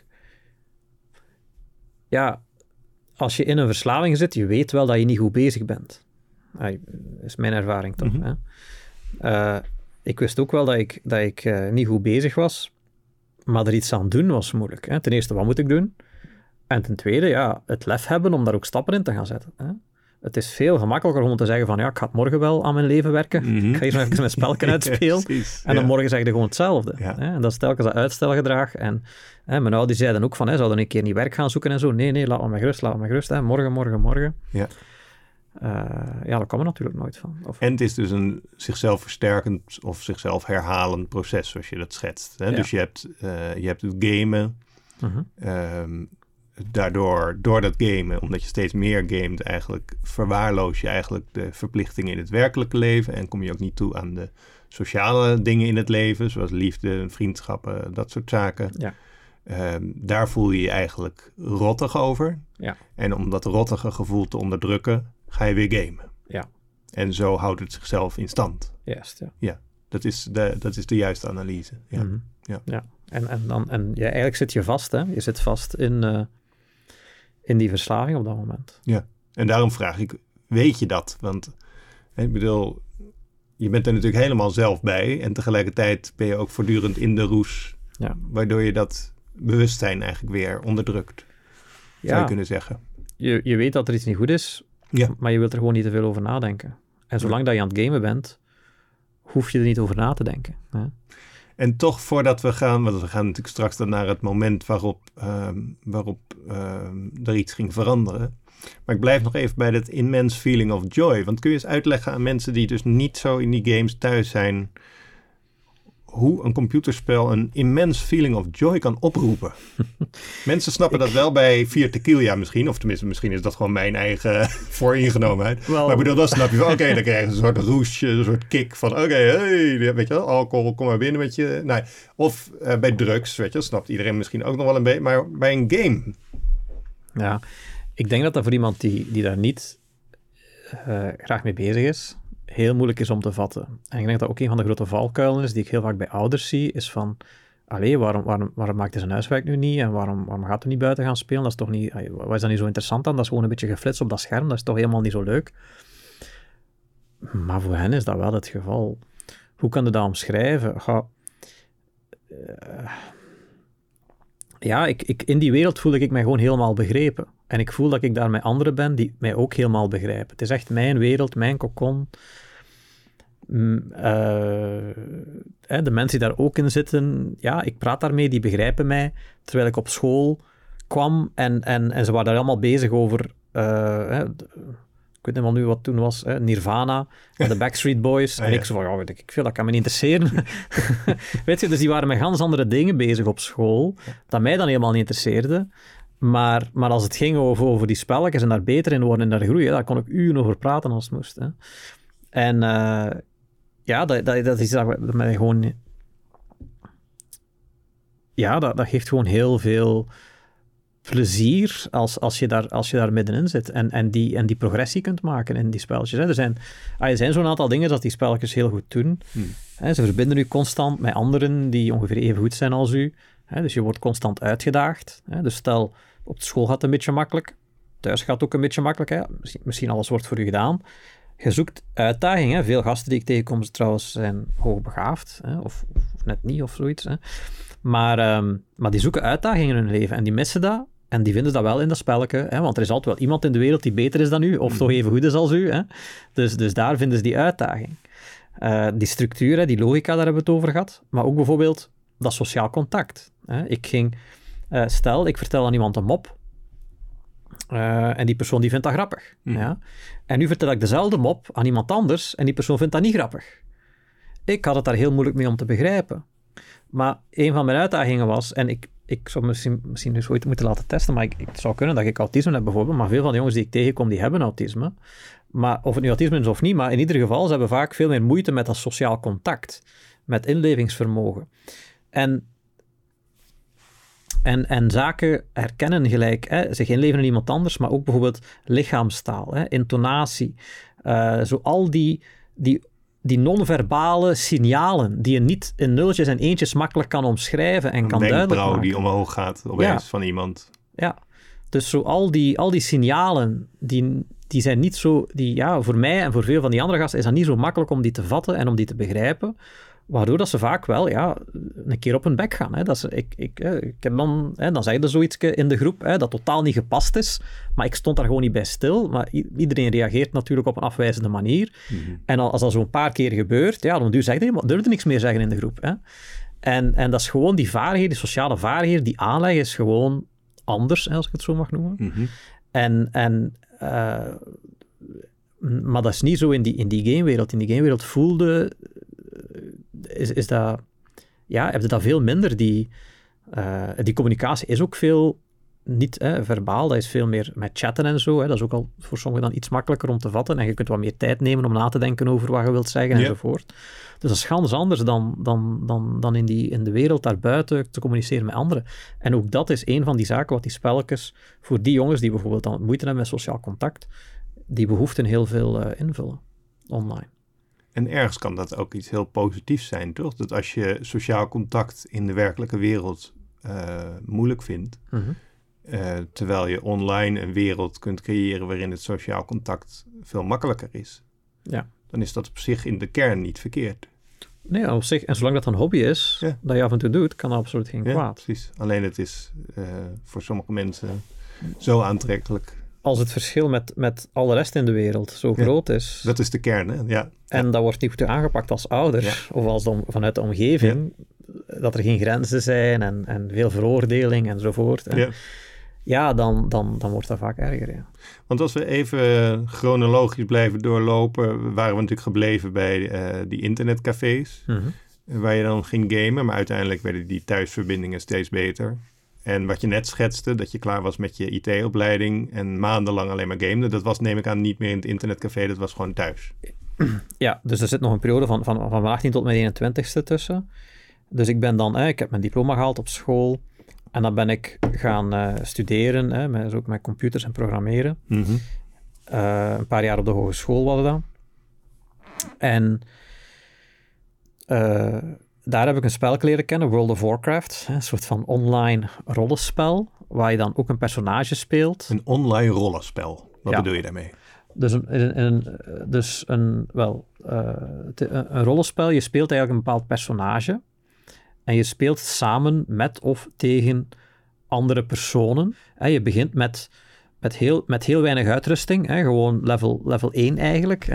ja, als je in een verslaving zit, je weet wel dat je niet goed bezig bent. Dat is mijn ervaring toch. Mm-hmm. Hè? Ik wist ook wel dat ik niet goed bezig was, maar er iets aan doen was moeilijk. Hè? Ten eerste, wat moet ik doen? En ten tweede, ja, het lef hebben om daar ook stappen in te gaan zetten. Hè? Het is veel gemakkelijker om te zeggen van, ja, ik ga het morgen wel aan mijn leven werken. Mm-hmm. Ik ga hier nog even mijn spelken uitspelen. En dan morgen zeg je gewoon hetzelfde. Ja. Hè? En dat is telkens dat uitstelgedrag. En mijn ouders zeiden ook van, zouden een keer niet werk gaan zoeken en zo. Nee, laat me gerust. Hè? Morgen. Ja. Daar kwam er natuurlijk nooit van. En het is dus een zichzelf versterkend of zichzelf herhalend proces, zoals je dat schetst. Hè? Ja. Dus je hebt het gamen. Door dat gamen, omdat je steeds meer gamet, eigenlijk verwaarloos je eigenlijk de verplichtingen in het werkelijke leven en kom je ook niet toe aan de sociale dingen in het leven, zoals liefde, vriendschappen, dat soort zaken. Ja. Daar voel je je eigenlijk rottig over. Ja. En om dat rottige gevoel te onderdrukken, ga je weer gamen. Ja. En zo houdt het zichzelf in stand. Juist, ja. Ja, dat is de juiste analyse. Ja. Mm-hmm. Ja. En eigenlijk zit je vast, hè? Je zit vast in die verslaving op dat moment. Ja, en daarom vraag ik, weet je dat? Want ik bedoel, je bent er natuurlijk helemaal zelf bij en tegelijkertijd ben je ook voortdurend in de roes, waardoor je dat bewustzijn eigenlijk weer onderdrukt, zou je kunnen zeggen. Je weet dat er iets niet goed is, maar je wilt er gewoon niet te veel over nadenken. En zolang dat je aan het gamen bent, hoef je er niet over na te denken. Hè? En toch voordat we gaan, want we gaan natuurlijk straks dan naar het moment waarop er iets ging veranderen. Maar ik blijf nog even bij dat immense feeling of joy. Want kun je eens uitleggen aan mensen die dus niet zo in die games thuis zijn, hoe een computerspel een immense feeling of joy kan oproepen? Mensen snappen dat wel bij Vier Tequila misschien. Of tenminste, misschien is dat gewoon mijn eigen vooringenomenheid. Maar ik bedoel, dan snap je van, oké, dan krijg je een soort roesje, een soort kick van, hey, weet je wel, alcohol, kom maar binnen met je. Nee. Of bij drugs, weet je, dat snapt iedereen misschien ook nog wel een beetje. Maar bij een game. Ja, ik denk dat voor iemand die daar niet graag mee bezig is, heel moeilijk is om te vatten. En ik denk dat ook een van de grote valkuilen is, die ik heel vaak bij ouders zie, is van, waarom maakt hij zijn huiswerk nu niet? En waarom gaat hij niet buiten gaan spelen? Dat is toch niet, wat is dat niet zo interessant aan? Dat is gewoon een beetje geflitst op dat scherm, dat is toch helemaal niet zo leuk. Maar voor hen is dat wel het geval. Hoe kan je dat omschrijven? In die wereld voel ik mij gewoon helemaal begrepen. En ik voel dat ik daar met anderen ben die mij ook helemaal begrijpen. Het is echt mijn wereld, mijn kokon. De mensen die daar ook in zitten, ik praat daarmee, die begrijpen mij. Terwijl ik op school kwam en ze waren daar allemaal bezig over, ik weet niet wel nu wat toen was, Nirvana en de Backstreet Boys. En ik zo van, ik vind dat kan me niet interesseren. Weet je, dus die waren met ganz andere dingen bezig op school, dat mij dan helemaal niet interesseerde. Maar als het ging over die spelletjes en daar beter in worden en daar groeien, daar kon ik uren over praten als het moest. Hè. En dat is dat mij gewoon... Ja, dat geeft gewoon heel veel plezier als je daar middenin zit en die progressie kunt maken in die spelletjes. Hè. Er zijn zo'n aantal dingen dat die spelletjes heel goed doen. Hè, ze verbinden u constant met anderen die ongeveer even goed zijn als u. Hè, dus je wordt constant uitgedaagd. Hè. Dus stel, op de school gaat het een beetje makkelijk. Thuis gaat het ook een beetje makkelijk. Hè. Misschien alles wordt voor u gedaan. Je zoekt uitdagingen. Veel gasten die ik tegenkom trouwens zijn hoogbegaafd. Hè, of net niet of zoiets. Hè. Maar die zoeken uitdagingen in hun leven en die missen dat. En die vinden dat wel in dat spelletje. Hè, want er is altijd wel iemand in de wereld die beter is dan u. Of toch even goed is als u. Hè. Dus daar vinden ze die uitdaging. Die structuur, hè, die logica, daar hebben we het over gehad. Maar ook bijvoorbeeld dat sociaal contact. Hè. Ik vertel aan iemand een mop. En die persoon die vindt dat grappig. Ja. En nu vertel ik dezelfde mop aan iemand anders en die persoon vindt dat niet grappig. Ik had het daar heel moeilijk mee om te begrijpen. Maar een van mijn uitdagingen was, en ik zou misschien dus ooit moeten laten testen, maar het zou kunnen dat ik autisme heb bijvoorbeeld, maar veel van de jongens die ik tegenkom, die hebben autisme. Maar of het nu autisme is of niet, maar in ieder geval, ze hebben vaak veel meer moeite met dat sociaal contact, met inlevingsvermogen. En zaken herkennen gelijk, hè, zich inleven in iemand anders, maar ook bijvoorbeeld lichaamstaal, hè, intonatie, zo al die non-verbale signalen die je niet in nulletjes en eentjes makkelijk kan omschrijven en kan duidelijk maken. Een wenkbrauw die omhoog gaat opeens van iemand. Ja, dus zo al die signalen, die zijn niet zo, voor mij en voor veel van die andere gasten is dat niet zo makkelijk om die te vatten en om die te begrijpen. Waardoor dat ze vaak wel een keer op hun bek gaan. Hè. Ik heb dan zeg je zoiets in de groep dat totaal niet gepast is. Maar ik stond daar gewoon niet bij stil. Maar iedereen reageert natuurlijk op een afwijzende manier. Mm-hmm. En als dat zo'n paar keer gebeurt, dan durf je niks meer zeggen in de groep. Hè. En dat is gewoon die vaardigheid, die sociale vaardigheid, die aanleg is gewoon anders, als ik het zo mag noemen. Mm-hmm. En Maar dat is niet zo in die gamewereld. In die gamewereld voelde... Is dat... Ja, heb je dat veel minder. Die communicatie is ook veel... Niet verbaal, dat is veel meer met chatten en zo. Hè. Dat is ook al voor sommigen dan iets makkelijker om te vatten. En je kunt wat meer tijd nemen om na te denken over wat je wilt zeggen enzovoort. Dus dat is ganz anders dan in de wereld daarbuiten te communiceren met anderen. En ook dat is een van die zaken wat die spelletjes voor die jongens die bijvoorbeeld dan moeite hebben met sociaal contact, die behoeften heel veel invullen online. En ergens kan dat ook iets heel positiefs zijn, toch? Dat als je sociaal contact in de werkelijke wereld moeilijk vindt, terwijl je online een wereld kunt creëren waarin het sociaal contact veel makkelijker is, dan is dat op zich in de kern niet verkeerd. Nee, op zich. En zolang dat een hobby is, dat je af en toe doet, kan dat absoluut geen kwaad. Precies. Alleen het is voor sommige mensen zo aantrekkelijk. Als het verschil met alle rest in de wereld zo groot is. Dat is de kern, hè? Ja. En dat wordt niet goed aangepakt als ouder, of als vanuit de omgeving, dat er geen grenzen zijn en veel veroordeling enzovoort. Dan wordt dat vaak erger, ja. Want als we even chronologisch blijven doorlopen, waren we natuurlijk gebleven bij die internetcafés, waar je dan ging gamen, maar uiteindelijk werden die thuisverbindingen steeds beter. En wat je net schetste, dat je klaar was met je IT-opleiding en maandenlang alleen maar gamede, dat was, neem ik aan, niet meer in het internetcafé, dat was gewoon thuis. Ja, dus er zit nog een periode van mijn 18 tot mijn 21ste tussen. Dus ik ben dan, ik heb mijn diploma gehaald op school. En dan ben ik gaan studeren, ook met computers en programmeren. Een paar jaar op de hogeschool was dat. En daar heb ik een spel leren kennen, World of Warcraft. Een soort van online rollenspel, waar je dan ook een personage speelt. Een online rollenspel, wat bedoel je daarmee? Dus een rollenspel, je speelt eigenlijk een bepaald personage. En je speelt samen met of tegen andere personen. Je begint met heel weinig uitrusting. Gewoon level 1 eigenlijk.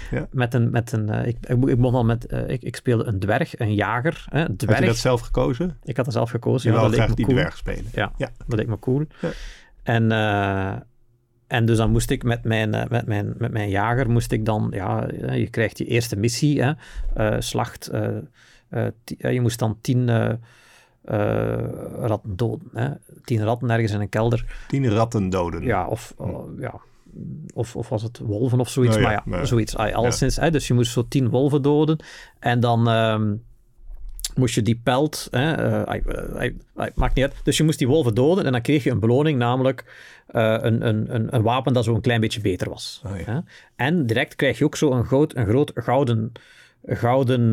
Ik speelde een dwerg, een jager. Dwerg. Had je dat zelf gekozen? Ik had dat zelf gekozen. Je wilde graag die dwerg spelen. Ja, dat leek me cool. Ja. En dus dan moest ik met mijn jager, je krijgt je eerste missie, slacht... je moest dan 10 ratten doden. 10 ratten ergens in een kelder. 10 ratten doden. Ja, of was het wolven of zoiets. Zoiets. Alleszins. Dus je moest zo 10 wolven doden. En dan moest je die pelt... maakt niet uit. Dus je moest die wolven doden en dan kreeg je een beloning, namelijk een wapen dat zo een klein beetje beter was. En direct krijg je ook zo een groot gouden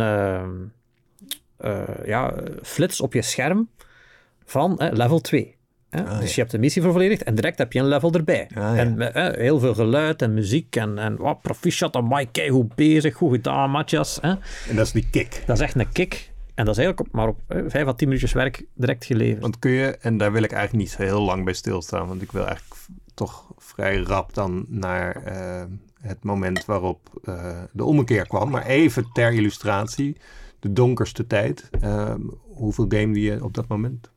flits op je scherm van level 2. Dus je hebt de missie vervolledigd en direct heb je een level erbij. En heel veel geluid en muziek en proficiat, amai, kei goed bezig, goed gedaan, matjas. En dat is die kick. Dat is echt een kick. En dat is eigenlijk maar op 5 à 10 minuutjes werk direct geleverd. Want kun je, en daar wil ik eigenlijk niet zo heel lang bij stilstaan, want ik wil eigenlijk toch vrij rap dan naar het moment waarop de ommekeer kwam. Maar even ter illustratie, de donkerste tijd. Hoeveel gamede je op dat moment?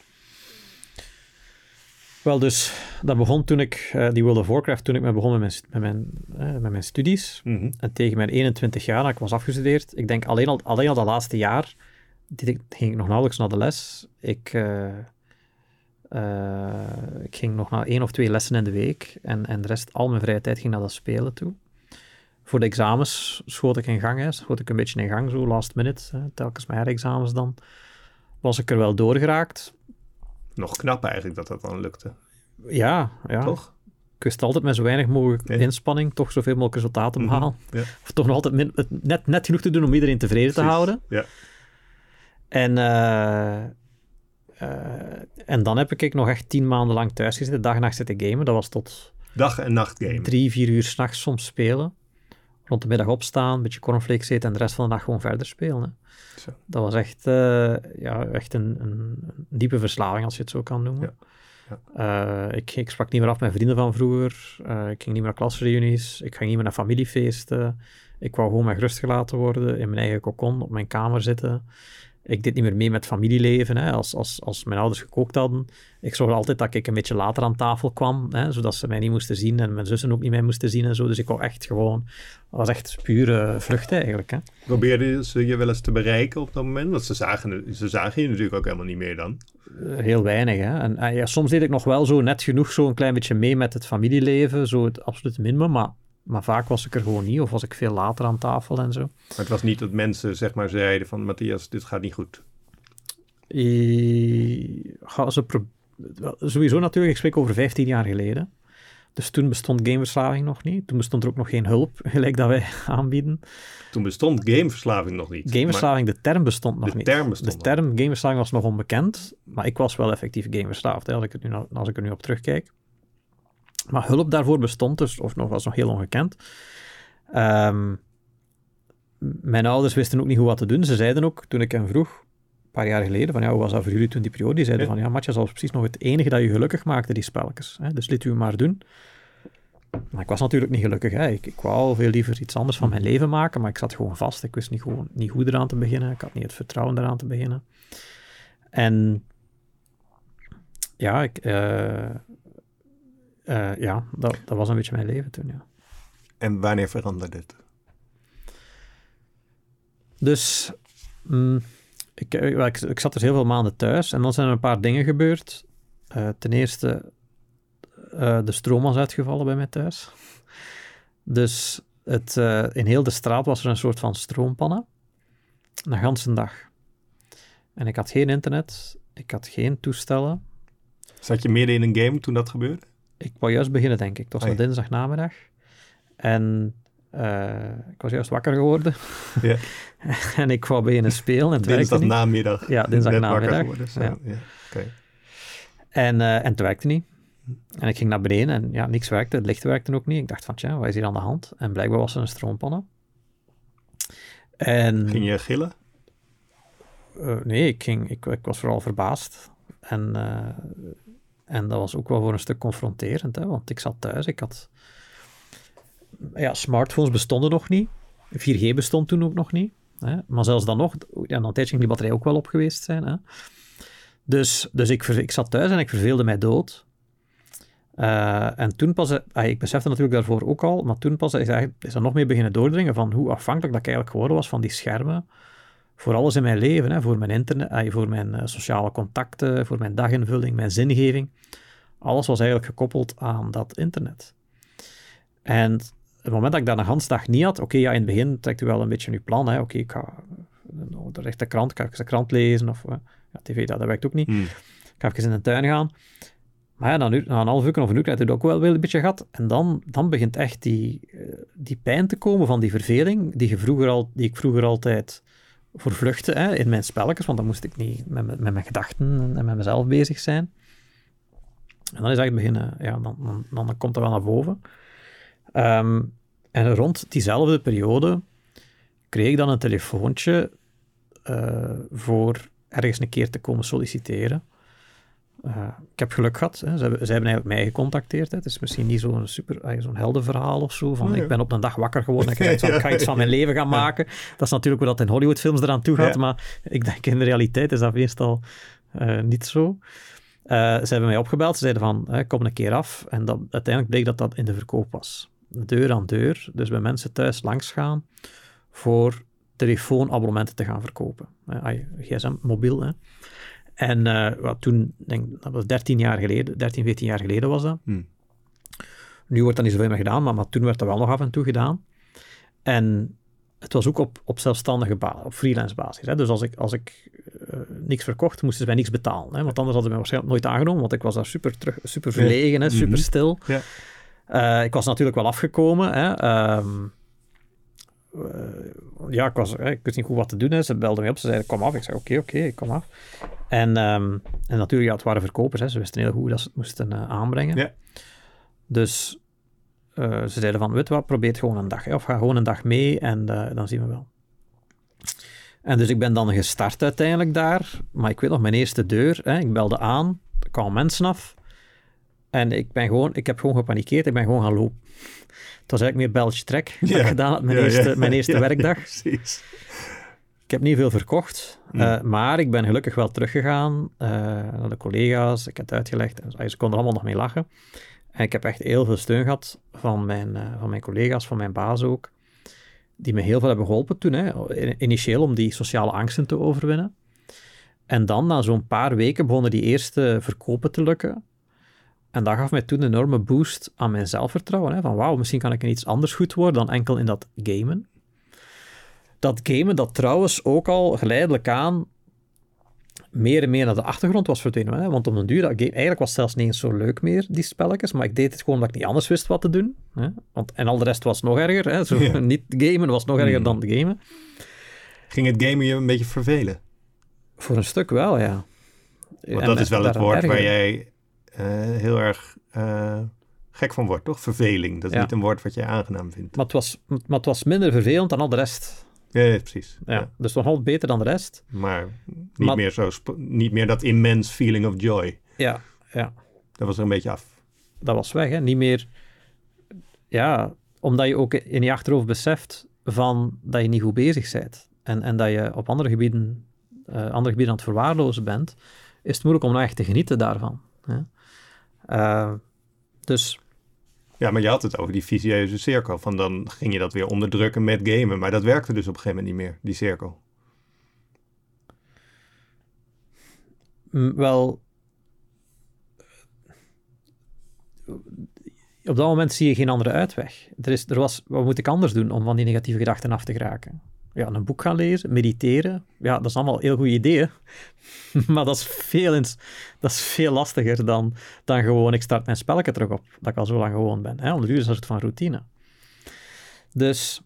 Wel, dus dat begon toen ik, die World of Warcraft, toen ik begon met mijn studies. En tegen mijn 21 jaar, dat ik was afgestudeerd, ik denk alleen al dat laatste jaar, ging ik nog nauwelijks naar de les. Ik ging nog naar 1 of 2 lessen in de week en de rest, al mijn vrije tijd ging naar dat spelen toe. Voor de examens schoot ik in gang, schoot ik een beetje in gang, zo last minute, telkens mijn herexamens dan, was ik er wel doorgeraakt. Nog knap eigenlijk dat dan lukte. Ja. Toch? Ik wist altijd met zo weinig mogelijk inspanning toch zoveel mogelijk resultaten te behalen. Of toch nog altijd net genoeg te doen om iedereen tevreden te houden. Ja. En dan heb ik nog echt 10 maanden lang thuis gezeten, dag en nacht zitten gamen. Dat was tot... Dag en nacht gamen. 3-4 uur 's nachts soms spelen. Rond de middag opstaan, een beetje cornflakes eten en de rest van de dag gewoon verder spelen. Hè. Zo. Dat was echt, echt een diepe verslaving, als je het zo kan noemen. Ja. Ik sprak niet meer af met vrienden van vroeger. Ik ging niet meer naar klasreunies. Ik ging niet meer naar familiefeesten. Ik wou gewoon met rust gelaten worden, in mijn eigen cocon, op mijn kamer zitten. Ik deed niet meer mee met familieleven. Hè. Als mijn ouders gekookt hadden, ik zorgde altijd dat ik een beetje later aan tafel kwam, hè, zodat ze mij niet moesten zien en mijn zussen ook niet mij moesten zien en zo. Dus ik wou echt gewoon... Dat was echt pure vlucht eigenlijk. Hè. Probeerden ze je wel eens te bereiken op dat moment? Want ze zagen je natuurlijk ook helemaal niet meer dan. Heel weinig. Hè. En ja, soms deed ik nog wel zo net genoeg zo een klein beetje mee met het familieleven, zo het absolute minimum, maar vaak was ik er gewoon niet, of was ik veel later aan tafel en zo. Maar het was niet dat mensen zeg maar zeiden van Matthias, dit gaat niet goed. Sowieso natuurlijk, ik spreek over 15 jaar geleden. Dus toen bestond gameverslaving nog niet. Toen bestond er ook nog geen hulp, gelijk dat wij aanbieden. Toen bestond gameverslaving nog niet. Gameverslaving, de term bestond nog niet. De term gameverslaving was nog onbekend, maar ik was wel effectief gameverslaafd, hè, als ik er nu op terugkijk. Maar hulp daarvoor bestond dus, was nog heel ongekend. Mijn ouders wisten ook niet hoe wat te doen. Ze zeiden ook, toen ik hen vroeg, een paar jaar geleden, van ja, hoe was dat voor jullie toen die periode? Die zeiden van ja, Matthias, dat was precies nog het enige dat je gelukkig maakte, die spelletjes. Hè? Dus liet u maar doen. Maar ik was natuurlijk niet gelukkig. Hè? Ik wou veel liever iets anders van mijn leven maken, maar ik zat gewoon vast. Ik wist niet hoe eraan te beginnen. Ik had niet het vertrouwen eraan te beginnen. En ja, dat was een beetje mijn leven toen, ja. En wanneer veranderde het? Dus ik zat dus heel veel maanden thuis en dan zijn er een paar dingen gebeurd. Ten eerste, de stroom was uitgevallen bij mij thuis. Dus in heel de straat was er een soort van stroompannen. Een ganse dag. En ik had geen internet, ik had geen toestellen. Zat je midden in een game toen dat gebeurde? Ik wou juist beginnen, denk ik. Het was een dinsdagnamiddag. En ik was juist wakker geworden. Ja. En ik wou beginnen spelen. En dinsdagnamiddag. Ja, dinsdagnamiddag. Ja. Okay. En het werkte niet. En ik ging naar beneden en ja, niks werkte. Het licht werkte ook niet. Ik dacht van, tja, wat is hier aan de hand? En blijkbaar was er een stroompanne. En... Ging je gillen? Nee, ik was vooral verbaasd. En dat was ook wel voor een stuk confronterend, hè, want ik zat thuis, smartphones bestonden nog niet, 4G bestond toen ook nog niet, hè, maar zelfs dan nog, ja, dan ging die batterij ook wel op geweest zijn. Hè. Dus ik zat thuis en ik verveelde mij dood. En toen pas, ik besefte natuurlijk daarvoor ook al, maar toen pas is er nog meer beginnen doordringen van hoe afhankelijk dat ik eigenlijk geworden was van die schermen, voor alles in mijn leven, hè, voor mijn internet, voor mijn sociale contacten, voor mijn daginvulling, mijn zingeving. Alles was eigenlijk gekoppeld aan dat internet. En het moment dat ik dat een hele dag niet had, in het begin trekt u wel een beetje uw plan. Ik ga de krant lezen, of tv, dat werkt ook niet. Ik ga even in de tuin gaan. Maar ja, na een half uur of een uur heb je het ook wel een beetje gehad. En dan begint echt die pijn te komen van die verveling, die ik vroeger altijd... voor vluchten, hè, in mijn spelletjes, want dan moest ik niet met mijn gedachten en met mezelf bezig zijn. En dan is eigenlijk beginnen, ja, dan komt dat wel naar boven. En rond diezelfde periode kreeg ik dan een telefoontje voor ergens een keer te komen solliciteren. Ik heb geluk gehad. Hè. Ze hebben eigenlijk mij gecontacteerd. Hè. Het is misschien niet zo'n zo'n heldenverhaal of zo. Van, ik ben op een dag wakker geworden en ik ga iets van mijn leven gaan maken. Dat is natuurlijk hoe dat in Hollywoodfilms eraan toe gaat. Ja. Maar ik denk in de realiteit is dat meestal niet zo. Ze hebben mij opgebeld. Ze zeiden van, kom een keer af. En uiteindelijk bleek dat in de verkoop was. Deur aan deur. Dus bij mensen thuis langs gaan voor telefoonabonnementen te gaan verkopen. GSM, mobiel, hè. En toen, dat was 13, 14 jaar geleden was dat. Nu wordt dat niet zoveel meer gedaan, maar toen werd dat wel nog af en toe gedaan. En het was ook op zelfstandige basis, op freelance basis. Hè. Dus als ik niks verkocht, moesten ze mij niks betalen. Hè, want anders hadden ze mij waarschijnlijk nooit aangenomen, want ik was daar super verlegen, hè, super stil. Ja. Ik was natuurlijk wel afgekomen. Hè. Ik wist niet goed wat te doen. Hè. Ze belden mij op, ze zeiden kom af. Ik zei oké, ik kom af. En natuurlijk, het waren verkopers. Hè. Ze wisten heel goed dat ze het moesten aanbrengen. Ja. Dus ze zeiden van, weet wat, probeer het gewoon een dag. Hè, of ga gewoon een dag mee en dan zien we wel. En dus ik ben dan gestart uiteindelijk daar. Maar ik weet nog, mijn eerste deur, hè, ik belde aan, er kwamen mensen af. En ik heb gewoon gepanikeerd, ik ben gewoon gaan lopen. Het was eigenlijk meer belletje trek dat ik gedaan had, mijn eerste werkdag. Precies. Ik heb niet veel verkocht, maar ik ben gelukkig wel teruggegaan naar de collega's. Ik heb het uitgelegd en ze konden er allemaal nog mee lachen. En ik heb echt heel veel steun gehad van mijn collega's, van mijn baas ook, die me heel veel hebben geholpen toen, initieel om die sociale angsten te overwinnen. En dan, na zo'n paar weken, begonnen die eerste verkopen te lukken. En dat gaf mij toen een enorme boost aan mijn zelfvertrouwen. Van wauw, misschien kan ik in iets anders goed worden dan enkel in dat gamen. Dat gamen dat trouwens ook al geleidelijk aan meer en meer naar de achtergrond was verdwenen. Want om den duur, eigenlijk was het zelfs niet eens zo leuk meer, die spelletjes. Maar ik deed het gewoon omdat ik niet anders wist wat te doen. En al de rest was nog erger. Niet gamen was nog erger dan gamen. Ging het gamen je een beetje vervelen? Voor een stuk wel, ja. Want dat is wel het woord waar jij heel erg gek van wordt, toch? Verveling. Dat is niet een woord wat jij aangenaam vindt. Maar het was minder vervelend dan al de rest. Ja, precies. Ja. Dus nog altijd beter dan de rest. Maar niet meer dat immense feeling of joy. Ja. Dat was er een beetje af. Dat was weg, hè. Niet meer... Ja, omdat je ook in je achterhoofd beseft van dat je niet goed bezig bent. En dat je op andere gebieden aan het verwaarlozen bent, is het moeilijk om nou echt te genieten daarvan. Hè. Dus... Ja, maar je had het over die vicieuze cirkel. Van dan ging je dat weer onderdrukken met gamen. Maar dat werkte dus op een gegeven moment niet meer, die cirkel. Wel... Op dat moment zie je geen andere uitweg. Wat moet ik anders doen om van die negatieve gedachten af te geraken? Ja, een boek gaan lezen, mediteren. Ja, dat is allemaal heel goede ideeën. Maar dat is veel lastiger dan gewoon ik start mijn spelletje terug op, dat ik al zo lang gewoon ben. Hè? Onder uur is dat een soort van routine. Dus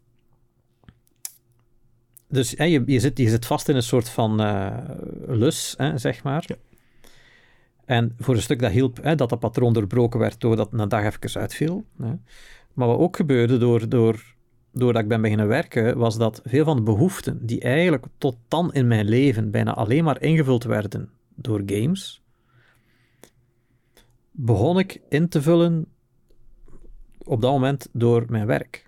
je zit vast in een soort van lus, zeg maar. Ja. En voor een stuk dat hielp dat patroon doorbroken werd doordat een dag even uitviel. Hè? Maar wat ook gebeurde doordat ik ben beginnen werken, was dat veel van de behoeften die eigenlijk tot dan in mijn leven bijna alleen maar ingevuld werden door games, begon ik in te vullen op dat moment door mijn werk.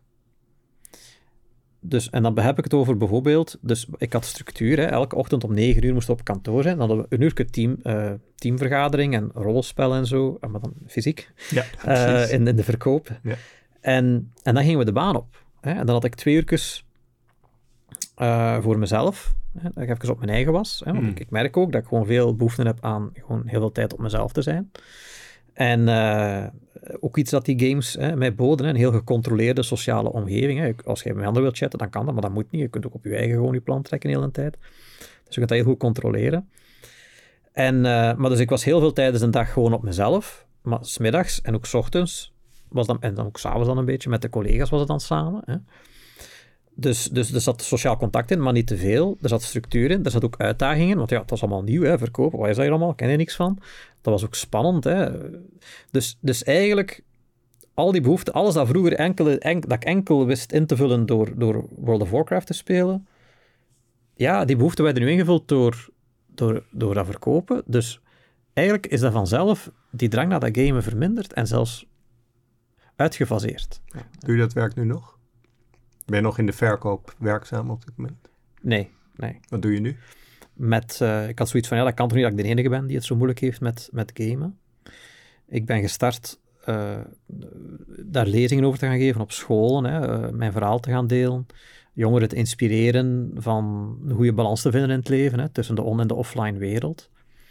Dus, en dan heb ik het over bijvoorbeeld, dus ik had structuur, elke ochtend om 9 uur moest ik op kantoor zijn, dan hadden we een uur teamvergadering en rollenspel en zo, maar dan fysiek, in de verkoop. Ja. En dan gingen we de baan op. En dan had ik 2 uurtjes voor mezelf, dat ik even op mijn eigen was. Want ik merk ook dat ik gewoon veel behoefte heb aan gewoon heel veel tijd op mezelf te zijn. En ook iets dat die games mij boden, een heel gecontroleerde sociale omgeving. Als je met anderen wilt chatten, dan kan dat, maar dat moet niet. Je kunt ook op je eigen gewoon je plan trekken de hele tijd. Dus je kunt dat heel goed controleren. Maar dus ik was heel veel tijdens de dag gewoon op mezelf, maar 's middags en ook 's ochtends, en dan ook 's avonds dan een beetje, met de collega's was het dan samen. Hè. Dus er zat sociaal contact in, maar niet te veel. Er zat structuur in, er zat ook uitdagingen, want het was allemaal nieuw, verkopen, wat is dat hier allemaal? Ik ken je niks van. Dat was ook spannend. Hè. Dus eigenlijk, al die behoeften, alles dat vroeger dat ik enkel wist in te vullen door World of Warcraft te spelen, ja, die behoeften werden nu ingevuld door dat verkopen. Dus eigenlijk is dat vanzelf, die drang naar dat gamen verminderd en zelfs uitgefaseerd. Doe je dat werk nu nog? Ben je nog in de verkoop werkzaam op dit moment? Nee. Wat doe je nu? Ik had zoiets van, dat kan toch niet dat ik de enige ben die het zo moeilijk heeft met gamen. Ik ben gestart daar lezingen over te gaan geven op scholen, mijn verhaal te gaan delen, jongeren te inspireren van een goede balans te vinden in het leven, tussen de on- en de offline wereld.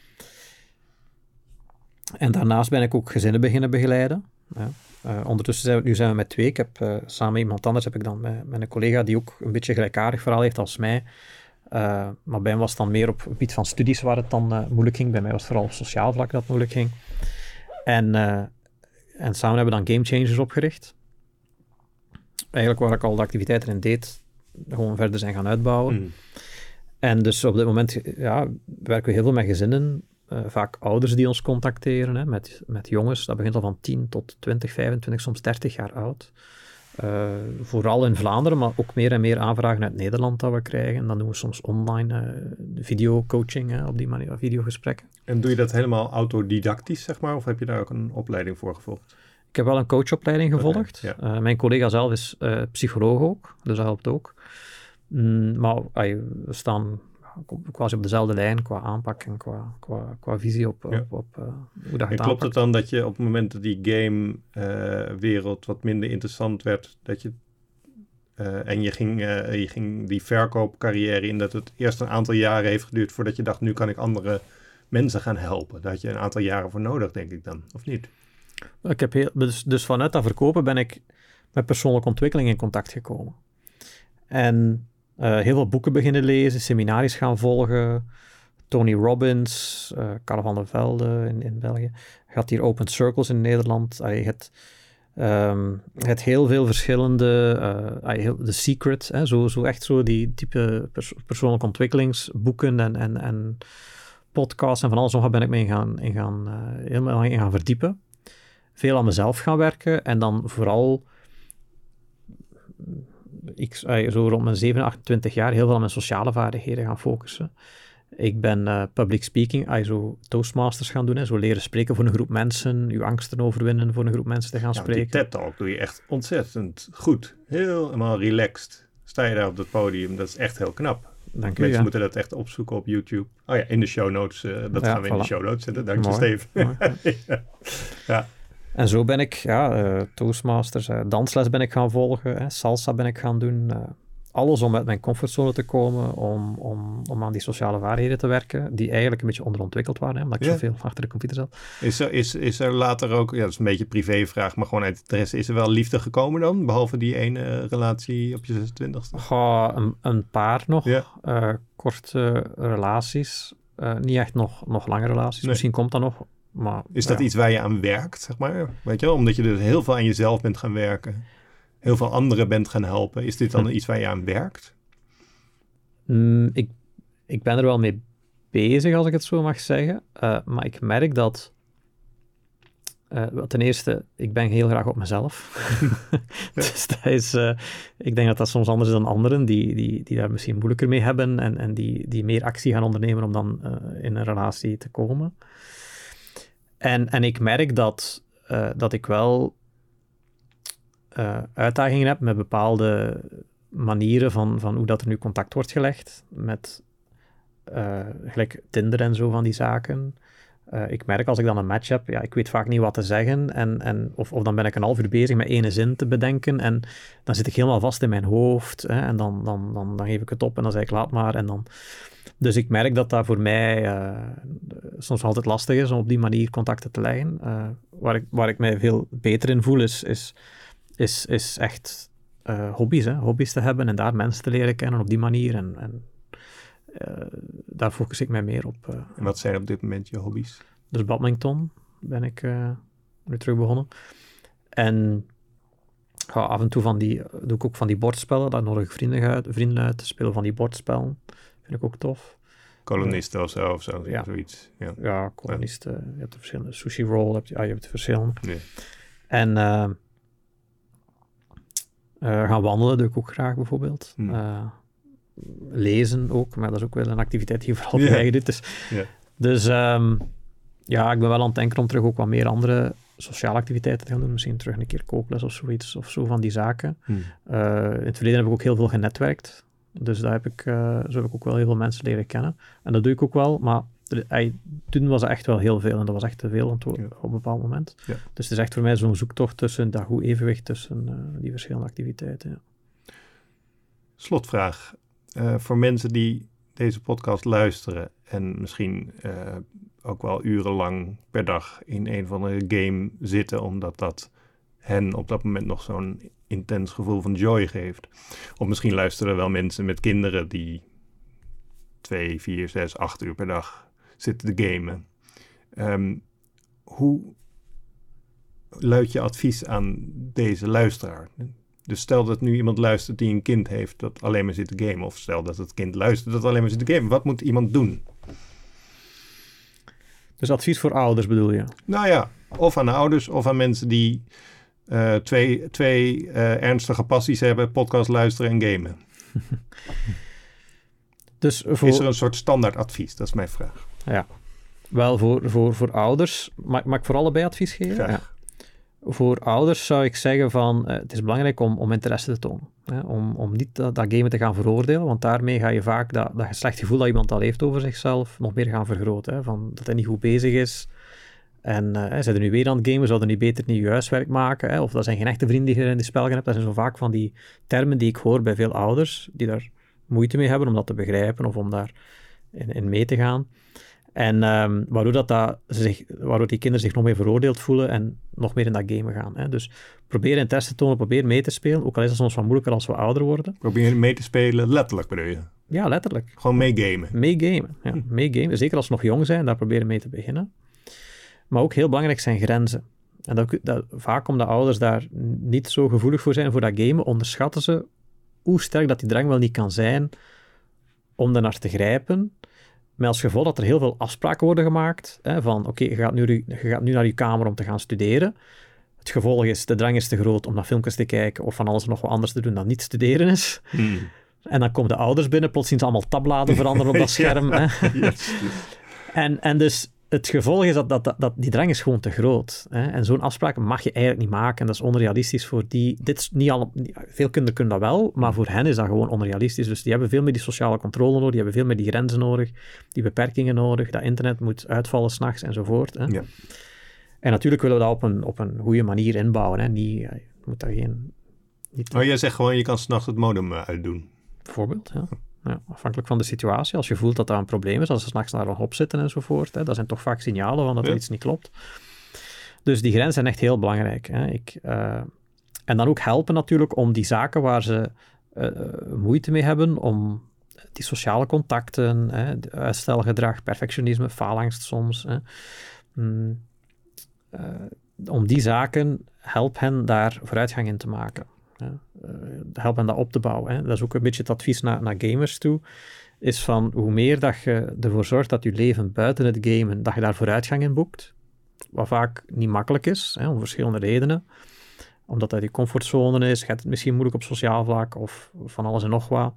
En daarnaast ben ik ook gezinnen beginnen begeleiden. Ondertussen zijn we met 2. Ik heb samen met iemand anders, heb ik dan met een collega die ook een beetje gelijkaardig verhaal heeft als mij. Maar bij hem was het dan meer op het gebied van studies waar het dan moeilijk ging. Bij mij was het vooral op sociaal vlak dat het moeilijk ging. En samen hebben we dan Game Changers opgericht. Eigenlijk waar ik al de activiteiten in deed, gewoon verder zijn gaan uitbouwen. En dus op dit moment werken we heel veel met gezinnen. Vaak ouders die ons contacteren, met jongens. Dat begint al van 10 tot 20, 25, soms 30 jaar oud. Vooral in Vlaanderen, maar ook meer en meer aanvragen uit Nederland dat we krijgen. En dan doen we soms online videocoaching, op die manier, videogesprekken. En doe je dat helemaal autodidactisch, zeg maar? Of heb je daar ook een opleiding voor gevolgd? Ik heb wel een coachopleiding gevolgd. Okay, ja. Mijn collega zelf is psycholoog ook, dus dat helpt ook. Maar we staan quasi op dezelfde lijn qua aanpak en qua visie op hoe dat gaat. Klopt het dan dat je op het moment dat die game-wereld wat minder interessant werd, dat je en je ging die verkoopcarrière in, dat het eerst een aantal jaren heeft geduurd voordat je dacht, nu kan ik andere mensen gaan helpen. Daar had je een aantal jaren voor nodig, denk ik dan, of niet? Ik heb dus vanuit dat verkopen ben ik met persoonlijke ontwikkeling in contact gekomen. En heel veel boeken beginnen lezen, seminaries gaan volgen. Tony Robbins, Karel van der Velde in België. Je had hier Open Circles in Nederland. Je hebt heel veel verschillende... The Secret, zo echt zo die type persoonlijke ontwikkelingsboeken en podcasts en van alles nog ben ik me helemaal in gaan verdiepen. Veel aan mezelf gaan werken en dan vooral... zo rond mijn 27, 28 jaar heel veel aan mijn sociale vaardigheden gaan focussen. Ik ben public speaking, zo Toastmasters gaan doen, zo leren spreken voor een groep mensen, je angsten overwinnen voor een groep mensen te gaan spreken. Die TED-talk doe je echt ontzettend goed. Helemaal relaxed. Sta je daar op het podium, dat is echt heel knap. Dank u, Mensen moeten dat echt opzoeken op YouTube. Oh ja, in de show notes, dat gaan we in de show notes zetten. Dank je, Steven. Ja. En zo ben ik, Toastmasters, dansles ben ik gaan volgen, salsa ben ik gaan doen. Alles om uit mijn comfortzone te komen, om aan die sociale vaardigheden te werken, die eigenlijk een beetje onderontwikkeld waren, omdat ik zoveel achter de computer zat. Is er later ook, dat is een beetje een privévraag, maar gewoon uit interesse, is er wel liefde gekomen dan, behalve die ene relatie op je 26e? Een paar nog, korte relaties, niet echt nog lange relaties, misschien komt dat nog. Maar, is dat iets waar je aan werkt, zeg maar? Weet je wel? Omdat je dus heel veel aan jezelf bent gaan werken. Heel veel anderen bent gaan helpen. Is dit dan iets waar je aan werkt? Ik ben er wel mee bezig, als ik het zo mag zeggen. Maar ik merk dat... ten eerste, ik ben heel graag op mezelf. Dus dat is... ik denk dat dat soms anders is dan anderen, die daar misschien moeilijker mee hebben en die meer actie gaan ondernemen om dan in een relatie te komen. En ik merk dat ik wel uitdagingen heb met bepaalde manieren van hoe dat er nu contact wordt gelegd met gelijk Tinder en zo van die zaken. Ik merk als ik dan een match heb, ik weet vaak niet wat te zeggen of dan ben ik een half uur bezig met ene zin te bedenken en dan zit ik helemaal vast in mijn hoofd en dan geef ik het op en dan zeg ik laat maar en dan... Dus ik merk dat dat voor mij soms altijd lastig is om op die manier contacten te leggen. Waar ik mij veel beter in voel is echt hobby's te hebben en daar mensen te leren kennen op die manier. En daar focus ik mij meer op. En wat zijn op dit moment je hobby's? Dus badminton ben ik weer terug begonnen. En af en toe doe ik ook van die bordspellen. Daar nodig ik vrienden uit te spelen van die bordspellen. Vind ik ook tof. Kolonisten of zo, zoiets. Ja, kolonisten. Je hebt de verschillende. Sushi roll, je hebt de verschillende. Nee. En gaan wandelen doe ik ook graag bijvoorbeeld. Lezen ook, maar dat is ook wel een activiteit die je vooral bij eigen doet. Dus ik ben wel aan het denken om terug ook wat meer andere sociale activiteiten te gaan doen. Misschien terug een keer kookles of zoiets, of zo van die zaken. In het verleden heb ik ook heel veel genetwerkt. Dus zo heb ik ook wel heel veel mensen leren kennen. En dat doe ik ook wel, maar toen was het echt wel heel veel. En dat was echt te veel op een bepaald moment. Ja. Dus het is echt voor mij zo'n zoektocht tussen dat goed evenwicht tussen die verschillende activiteiten. Ja. Slotvraag. Voor mensen die deze podcast luisteren en misschien ook wel urenlang per dag in een van de game zitten, omdat dat hen op dat moment nog zo'n intens gevoel van joy geeft. Of misschien luisteren wel mensen met kinderen die 2, 4, 6, 8 uur per dag zitten te gamen. Hoe luidt je advies aan deze luisteraar? Dus stel dat nu iemand luistert die een kind heeft dat alleen maar zit te gamen. Of stel dat het kind luistert dat alleen maar zit te gamen. Wat moet iemand doen? Dus advies voor ouders bedoel je? Nou ja, of aan ouders of aan mensen die twee ernstige passies hebben. Podcast luisteren en gamen. Dus is er een soort standaard advies? Dat is mijn vraag. Ja, wel voor ouders. Mag ik voor allebei advies geven? Graag. Ja. Voor ouders zou ik zeggen van het is belangrijk om interesse te tonen. Hè, om niet dat gamen te gaan veroordelen, want daarmee ga je vaak dat slecht gevoel dat iemand al heeft over zichzelf nog meer gaan vergroten. Hè, van dat hij niet goed bezig is. En zijn er nu weer aan het gamen, zouden die beter niet je huiswerk maken? Hè? Of dat zijn geen echte vrienden die je in die spel hebt. Dat zijn zo vaak van die termen die ik hoor bij veel ouders, die daar moeite mee hebben om dat te begrijpen of om daar in mee te gaan. En waardoor die kinderen zich nog meer veroordeeld voelen en nog meer in dat gamen gaan. Hè? Dus probeer interesse te tonen, probeer mee te spelen, ook al is het soms wat moeilijker als we ouder worden. Probeer mee te spelen, letterlijk bedoel je? Ja, letterlijk. Gewoon meegamen. Meegamen, ja. Meegamen. Zeker als ze nog jong zijn, daar proberen mee te beginnen. Maar ook heel belangrijk zijn grenzen. En vaak omdat ouders daar niet zo gevoelig voor zijn voor dat gamen, onderschatten ze hoe sterk dat die drang wel niet kan zijn om er naar te grijpen. Met als gevolg dat er heel veel afspraken worden gemaakt. Hè, van oké, je gaat nu naar je kamer om te gaan studeren. Het gevolg is, de drang is te groot om naar filmpjes te kijken of van alles nog wat anders te doen dan niet studeren is. En dan komen de ouders binnen, plots zien ze allemaal tabbladen veranderen op dat scherm. Hè. Yes. En dus het gevolg is dat die drang is gewoon te groot. Hè? En zo'n afspraak mag je eigenlijk niet maken. En dat is onrealistisch voor die. Veel kinderen kunnen dat wel, maar voor hen is dat gewoon onrealistisch. Dus die hebben veel meer die sociale controle nodig, die hebben veel meer die grenzen nodig, die beperkingen nodig, dat internet moet uitvallen 's nachts enzovoort. Hè? Ja. En natuurlijk willen we dat op een goede manier inbouwen. Hè? Moet daar geen... Maar jij zegt gewoon, je kan 's nachts het modem uitdoen. Bijvoorbeeld, ja. Ja, afhankelijk van de situatie. Als je voelt dat dat een probleem is, als ze 's nachts naar een hop zitten enzovoort, hè, dat zijn toch vaak signalen van dat er iets niet klopt. Dus die grenzen zijn echt heel belangrijk. Hè. En dan ook helpen natuurlijk om die zaken waar ze moeite mee hebben, om die sociale contacten, uitstelgedrag, perfectionisme, faalangst soms, om die zaken, help hen daar vooruitgang in te maken. Help hen dat op te bouwen. Hè. Dat is ook een beetje het advies naar gamers toe. Is van hoe meer dat je ervoor zorgt dat je leven buiten het gamen, dat je daar vooruitgang in boekt. Wat vaak niet makkelijk is, om verschillende redenen. Omdat dat je comfortzone is, je hebt het misschien moeilijk op sociaal vlak of van alles en nog wat.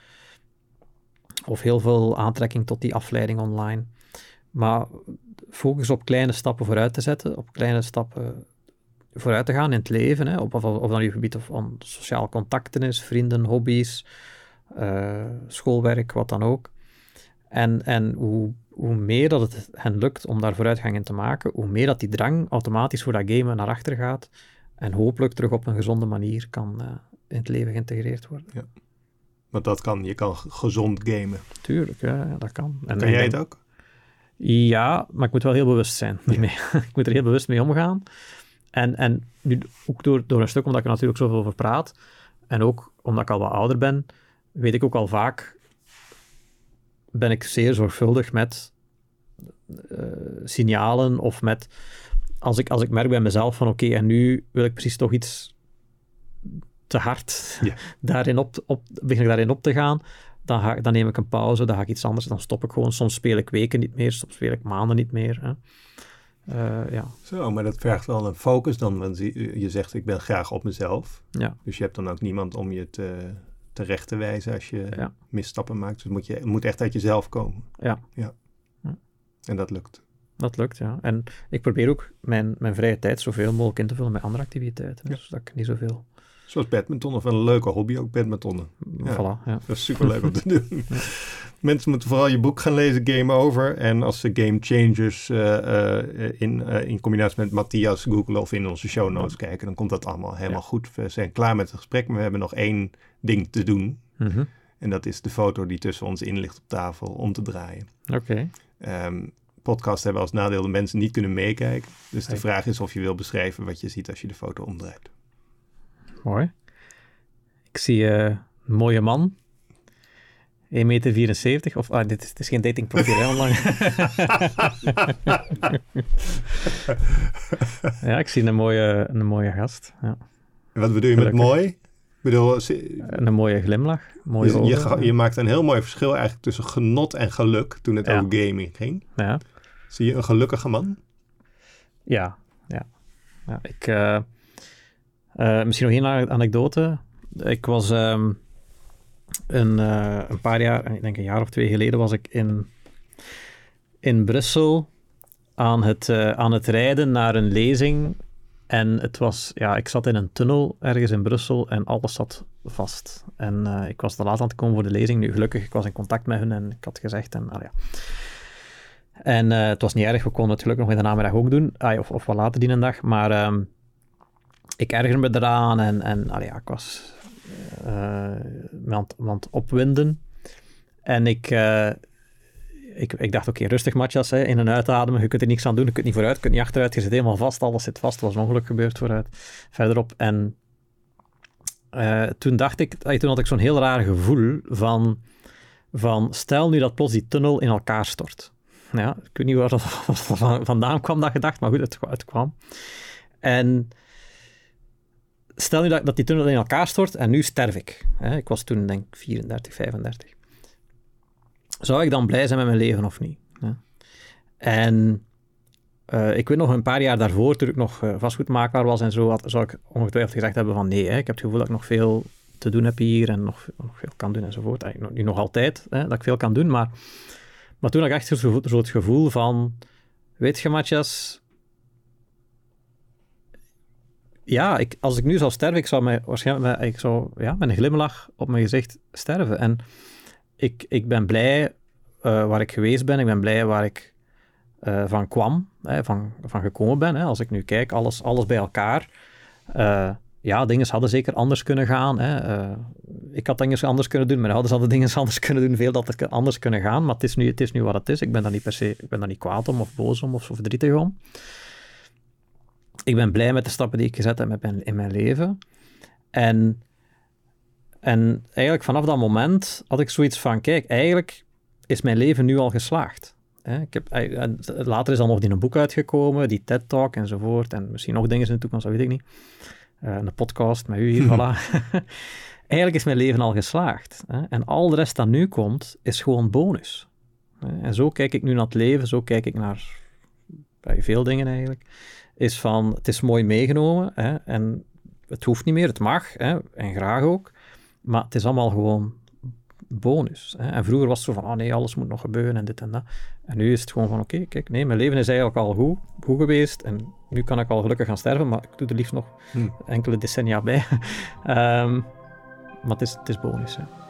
Of heel veel aantrekking tot die afleiding online. Maar focus op kleine stappen vooruit te zetten, op kleine stappen vooruit te gaan in het leven, hè, of dan je gebied van sociaal contacten is, vrienden, hobby's, schoolwerk, wat dan ook. En hoe meer dat het hen lukt om daar vooruitgang in te maken, hoe meer dat die drang automatisch voor dat gamen naar achter gaat en hopelijk terug op een gezonde manier kan in het leven geïntegreerd worden. Ja. Want dat kan, je kan gezond gamen. Tuurlijk, ja, dat kan. En kan jij het ook? Ja, maar ik moet wel heel bewust zijn ermee. Ik moet er heel bewust mee omgaan. En nu ook door een stuk omdat ik er natuurlijk zoveel over praat, en ook omdat ik al wat ouder ben, weet ik ook al vaak, ben ik zeer zorgvuldig met signalen of met, als ik merk bij mezelf van oké, en nu wil ik precies toch iets te hard begin ik daarin op te gaan, dan neem ik een pauze, dan ga ik iets anders, dan stop ik gewoon. Soms speel ik weken niet meer, soms speel ik maanden niet meer. Hè. Ja. Zo, maar dat vergt wel een focus dan, want je zegt ik ben graag op mezelf. Ja. Dus je hebt dan ook niemand om je terecht te wijzen als je misstappen maakt. Dus het moet echt uit jezelf komen. Ja. En dat lukt. Dat lukt, ja. En ik probeer ook mijn vrije tijd zoveel mogelijk in te vullen met andere activiteiten. Dus dat ik niet zoveel... Zoals badminton, of een leuke hobby ook badmintonnen. Ja, voilà, ja. Dat is superleuk om te doen. Ja. Mensen moeten vooral je boek gaan lezen, Game Over. En als ze Game Changers in combinatie met Matthias googlen of in onze show notes kijken, dan komt dat allemaal helemaal goed. We zijn klaar met het gesprek, maar we hebben nog 1 ding te doen. Mm-hmm. En dat is de foto die tussen ons in ligt op tafel om te draaien. Oké. Podcasts hebben als nadeel dat mensen niet kunnen meekijken. Dus de vraag is of je wil beschrijven wat je ziet als je de foto omdraait. Mooi. Ik zie een mooie man. 1,74 meter. Of, dit is geen datingprofiel, heel lang. Ja, ik zie een mooie gast. Ja. En wat bedoel je met mooi? Ik bedoel, een mooie glimlach. Mooie ogen. Je maakt een heel mooi verschil eigenlijk tussen genot en geluk toen het over gaming ging. Ja. Zie je een gelukkige man? Ja. Ik... misschien nog 1 anekdote. Ik was een paar jaar, ik denk een jaar of 2 geleden, was ik in Brussel aan het rijden naar een lezing En het was, ik zat in een tunnel ergens in Brussel en alles zat vast. En ik was te laat aan het komen voor de lezing. Nu, gelukkig, ik was in contact met hun en ik had gezegd. En het was niet erg, we konden het gelukkig nog in de namiddag ook doen. Of wat later die dag. Maar ik erger me eraan en ik was me aan het opwinden. En ik dacht, oké, rustig Matthias, in- en uitademen. Je kunt er niks aan doen, je kunt niet vooruit, je kunt niet achteruit. Je zit helemaal vast, alles zit vast. Er was een ongeluk gebeurd vooruit, verderop. En toen had ik zo'n heel raar gevoel van stel nu dat plots die tunnel in elkaar stort. Ja, ik weet niet waar dat vandaan kwam, dat gedacht, maar goed, het kwam. En stel nu dat die tunnel in elkaar stort en nu sterf ik. Ik was toen, denk ik, 34, 35. Zou ik dan blij zijn met mijn leven of niet? Ja. En ik weet nog een paar jaar daarvoor, toen ik nog vastgoedmakelaar was en zo, zou ik ongetwijfeld gezegd hebben van nee, ik heb het gevoel dat ik nog veel te doen heb hier en nog veel kan doen enzovoort. Nu nog altijd, dat ik veel kan doen, maar toen had ik echt zo het gevoel van, weet je Matthias, als ik nu zou sterven, ik zou waarschijnlijk met een glimlach op mijn gezicht sterven. En ik ben blij waar ik geweest ben, ik ben blij waar ik van kwam, van gekomen ben. Als ik nu kijk, alles bij elkaar. Dingen hadden zeker anders kunnen gaan. Ik had dingen anders kunnen doen, mijn ouders hadden dingen anders kunnen doen, veel dat er anders kunnen gaan, maar het is nu wat het is. Ik ben daar niet per se, ik ben daar niet kwaad om, of boos om, of verdrietig om. Ik ben blij met de stappen die ik gezet heb in mijn leven. En eigenlijk vanaf dat moment had ik zoiets van, kijk, eigenlijk is mijn leven nu al geslaagd. Later is dan nog een boek uitgekomen, die TED-talk enzovoort, en misschien nog dingen in de toekomst, dat weet ik niet. Een podcast met u hier, voilà. Eigenlijk is mijn leven al geslaagd. En al de rest dat nu komt, is gewoon bonus. En zo kijk ik nu naar het leven, zo kijk ik naar veel dingen eigenlijk. Is van, het is mooi meegenomen, en het hoeft niet meer, het mag, en graag ook, maar het is allemaal gewoon bonus. En vroeger was het zo van, nee, alles moet nog gebeuren en dit en dat. En nu is het gewoon van, oké, kijk, nee, mijn leven is eigenlijk al goed geweest en nu kan ik al gelukkig gaan sterven, maar ik doe er liefst nog enkele decennia bij. Maar het is bonus, hè.